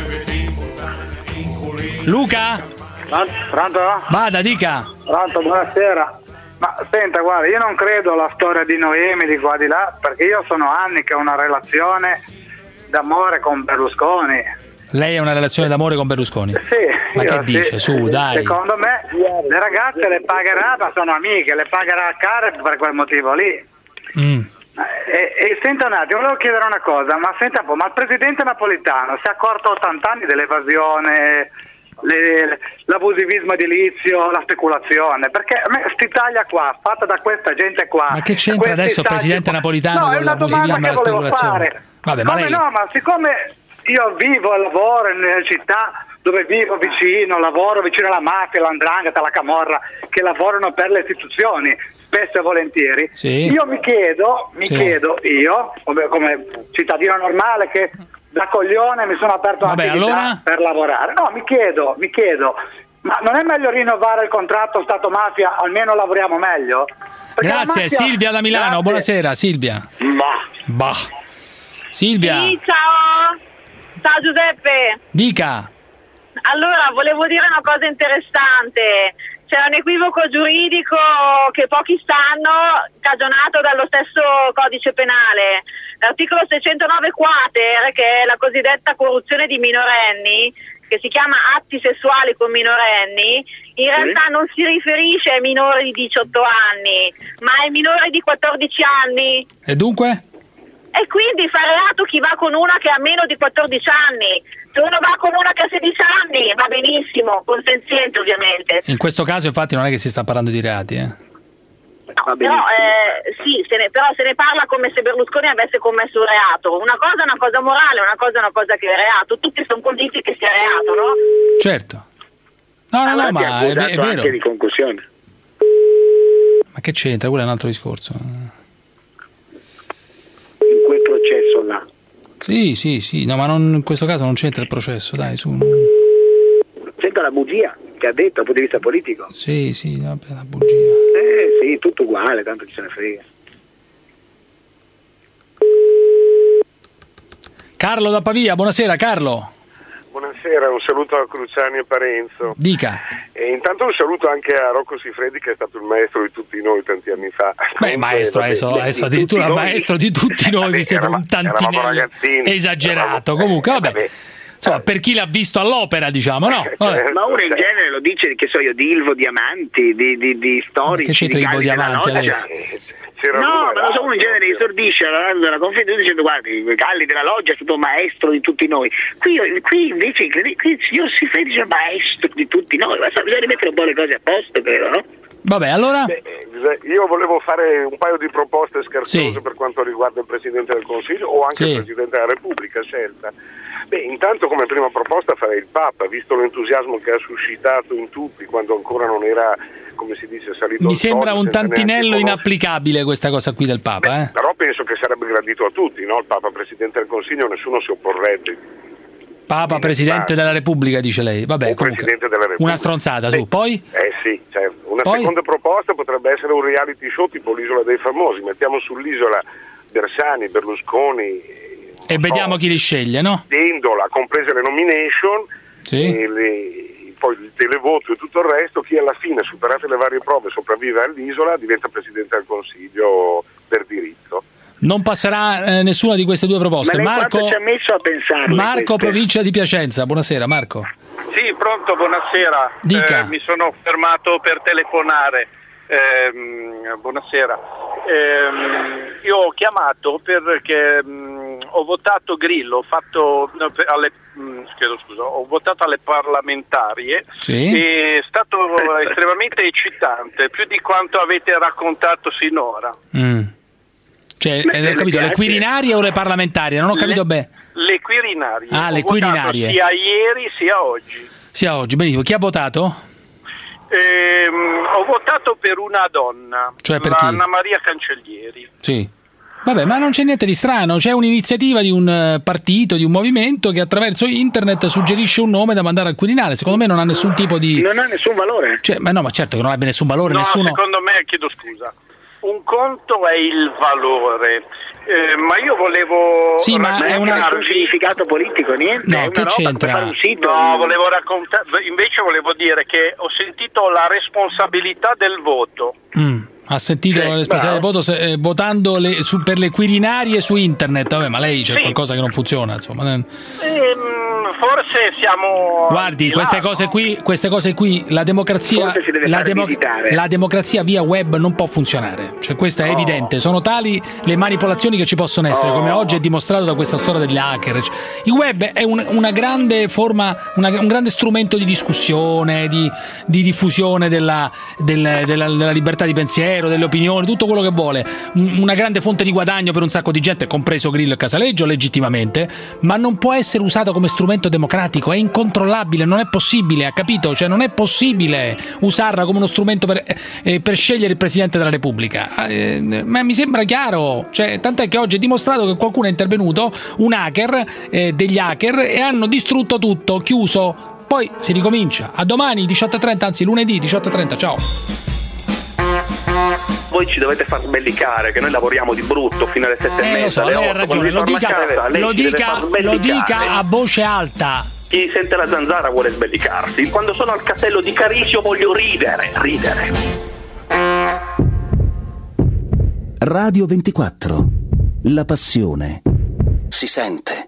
Luca? Pronto? Vada, dica. Pronto, buonasera. Ma senta, guarda, io non credo alla storia di Noemi di qua di là, perché io sono anni che ho una relazione d'amore con Berlusconi. Lei ha una relazione d'amore con Berlusconi? Sì. Ma che dice? Su, dai. Secondo me le ragazze le pagherà, ma sono amiche, le pagherà a cara per quel motivo lì. E senta un attimo, volevo chiedere una cosa, ma senta un po', ma il presidente Napolitano si è accorto a 80 anni dell'evasione, l'abusivismo edilizio, la speculazione? Perché a me quest'Italia qua, fatta da questa gente qua... Ma che c'entra adesso il presidente Napolitano con l'abusivismo e la speculazione? Vabbè, ma lei... No, ma siccome... Io vivo e lavoro nelle città dove vivo vicino, lavoro vicino alla mafia, alla 'ndrangheta, alla camorra, che lavorano per le istituzioni. spesso e volentieri. Sì. Io mi chiedo io, come cittadino normale che da coglione mi sono aperto un'attività per lavorare. No, mi chiedo, ma non è meglio rinnovare il contratto Stato-mafia, almeno lavoriamo meglio? Perché grazie, mafia... Silvia da Milano, grazie. Buonasera Silvia. Bah. Silvia. Sì, ciao Giuseppe. Dica. Allora, volevo dire una cosa interessante. C'è un equivoco giuridico che pochi sanno, cagionato dallo stesso codice penale. L'articolo 609 quater, che è la cosiddetta corruzione di minorenni, che si chiama atti sessuali con minorenni, in realtà non si riferisce ai minori di 18 anni, ma ai minori di 14 anni. E dunque? E quindi fa reato chi va con una che ha meno di 14 anni. Se uno va con una che ha 16 anni va benissimo, consenziente ovviamente. In questo caso infatti non è che si sta parlando di reati, No, però, però se ne parla come se Berlusconi avesse commesso un reato. Una cosa è una cosa morale, una cosa è una cosa che è reato. Tutti sono convinti che sia reato, no? Certo. No, ma è vero. Anche di concussione. Ma che c'entra? Quello è un altro discorso. In quel processo là. Sì, no, ma in questo caso non c'entra il processo, dai, su. C'entra la bugia che ha detto dal punto di vista politico. Sì, vabbè, la bugia. Sì, tutto uguale, tanto chi se ne frega. Carlo da Pavia, buonasera Carlo. Buonasera, un saluto a Cruciani e Parenzo. Dica. E intanto un saluto anche a Rocco Siffredi, che è stato il maestro di tutti noi tanti anni fa. Beh, maestro, adesso addirittura il maestro di tutti noi, mi sembra un tantinello esagerato. Comunque, vabbè. Insomma, per chi l'ha visto all'opera, diciamo, no? Vabbè. Ma uno in genere lo dice, che so io, di Ilvo Diamanti, di storici. Che c'entra Ilvo Diamanti adesso? No, ma lo so, uno in genere esordisce alla conferenza dicendo: guardi, Galli della Loggia è stato maestro di tutti noi. Qui invece il signor Siffredi dice maestro di tutti noi. Ma bisogna rimettere un po' le cose a posto, credo, no? Vabbè, allora? Io volevo fare un paio di proposte scherzose per quanto riguarda il Presidente del Consiglio o anche il Presidente della Repubblica scelta. Intanto come prima proposta farei il Papa, visto l'entusiasmo che ha suscitato in tutti quando ancora non era, come si dice, salito. Mi sembra un tantinello inapplicabile questa cosa qui del Papa. Però penso che sarebbe gradito a tutti, no? Il Papa Presidente del Consiglio, nessuno si opporrebbe. Papa Presidente della Repubblica, dice lei. Vabbè, comunque, Presidente della Repubblica. Una stronzata, su. Poi? Sì, certo. Una seconda proposta potrebbe essere un reality show tipo l'Isola dei Famosi. Mettiamo sull'isola Bersani, Berlusconi e vediamo chi li sceglie, no? Dendola, comprese le nomination, poi il televoto e tutto il resto, chi alla fine, superate le varie prove, sopravvive all'isola, diventa Presidente del Consiglio per diritto. Non passerà nessuna di queste due proposte. Ma Marco ci ha messo a pensare. Marco, provincia di Piacenza, buonasera Marco. Sì, pronto, buonasera. Dica. Mi sono fermato per telefonare. Buonasera. Io ho chiamato perché ho votato Grillo, ho votato alle parlamentarie e è stato estremamente eccitante, più di quanto avete raccontato sinora. Cioè, hai capito, le quirinarie o le parlamentari? Non ho capito bene. Le quirinarie. Ah, le quirinarie. Sia ieri sia oggi. Sia oggi, benissimo. Chi ha votato? Ho votato per una donna, cioè per chi? Anna Maria Cancellieri. Sì. Vabbè, ma non c'è niente di strano, c'è un'iniziativa di un partito, di un movimento che attraverso internet suggerisce un nome da mandare al Quirinale. Secondo me non ha nessun tipo di... Non ha nessun valore. Cioè, ma no, ma certo che non abbia nessun valore, nessuno... secondo me, chiedo scusa, un conto è il valore, ma io volevo... Sì, ma è un significato politico, niente? No, che c'entra? No, volevo raccontare, invece volevo dire che ho sentito la responsabilità del voto. Ha sentito la responsabilità del voto votando per le quirinarie su internet. Vabbè, ma lei c'è qualcosa che non funziona, insomma. Forse siamo... Guardi, queste cose qui, la democrazia via web non può funzionare. Cioè, questo è evidente. Sono tali le manipolazioni che ci possono essere, come oggi è dimostrato da questa storia degli hacker. Il web è una grande forma, un grande strumento di discussione, di diffusione della libertà di pensiero, delle opinioni, tutto quello che vuole. Una grande fonte di guadagno per un sacco di gente, compreso Grillo e Casaleggio, legittimamente, ma non può essere usato come strumento democratico, è incontrollabile, non è possibile, ha capito? Cioè non è possibile usarla come uno strumento per scegliere il Presidente della Repubblica. Ma mi sembra chiaro, cioè, tant'è che oggi è dimostrato che qualcuno è intervenuto, un hacker, degli hacker, e hanno distrutto tutto, chiuso. Poi si ricomincia. A domani 18:30, anzi lunedì 18:30, ciao. Voi ci dovete far sbellicare, che noi lavoriamo di brutto fino alle 7:30, lo so, alle 8. Lei ha ragione, lo dica a voce alta. Chi sente la zanzara vuole sbellicarsi. Quando sono al castello di Carisio voglio ridere. Radio 24. La passione si sente.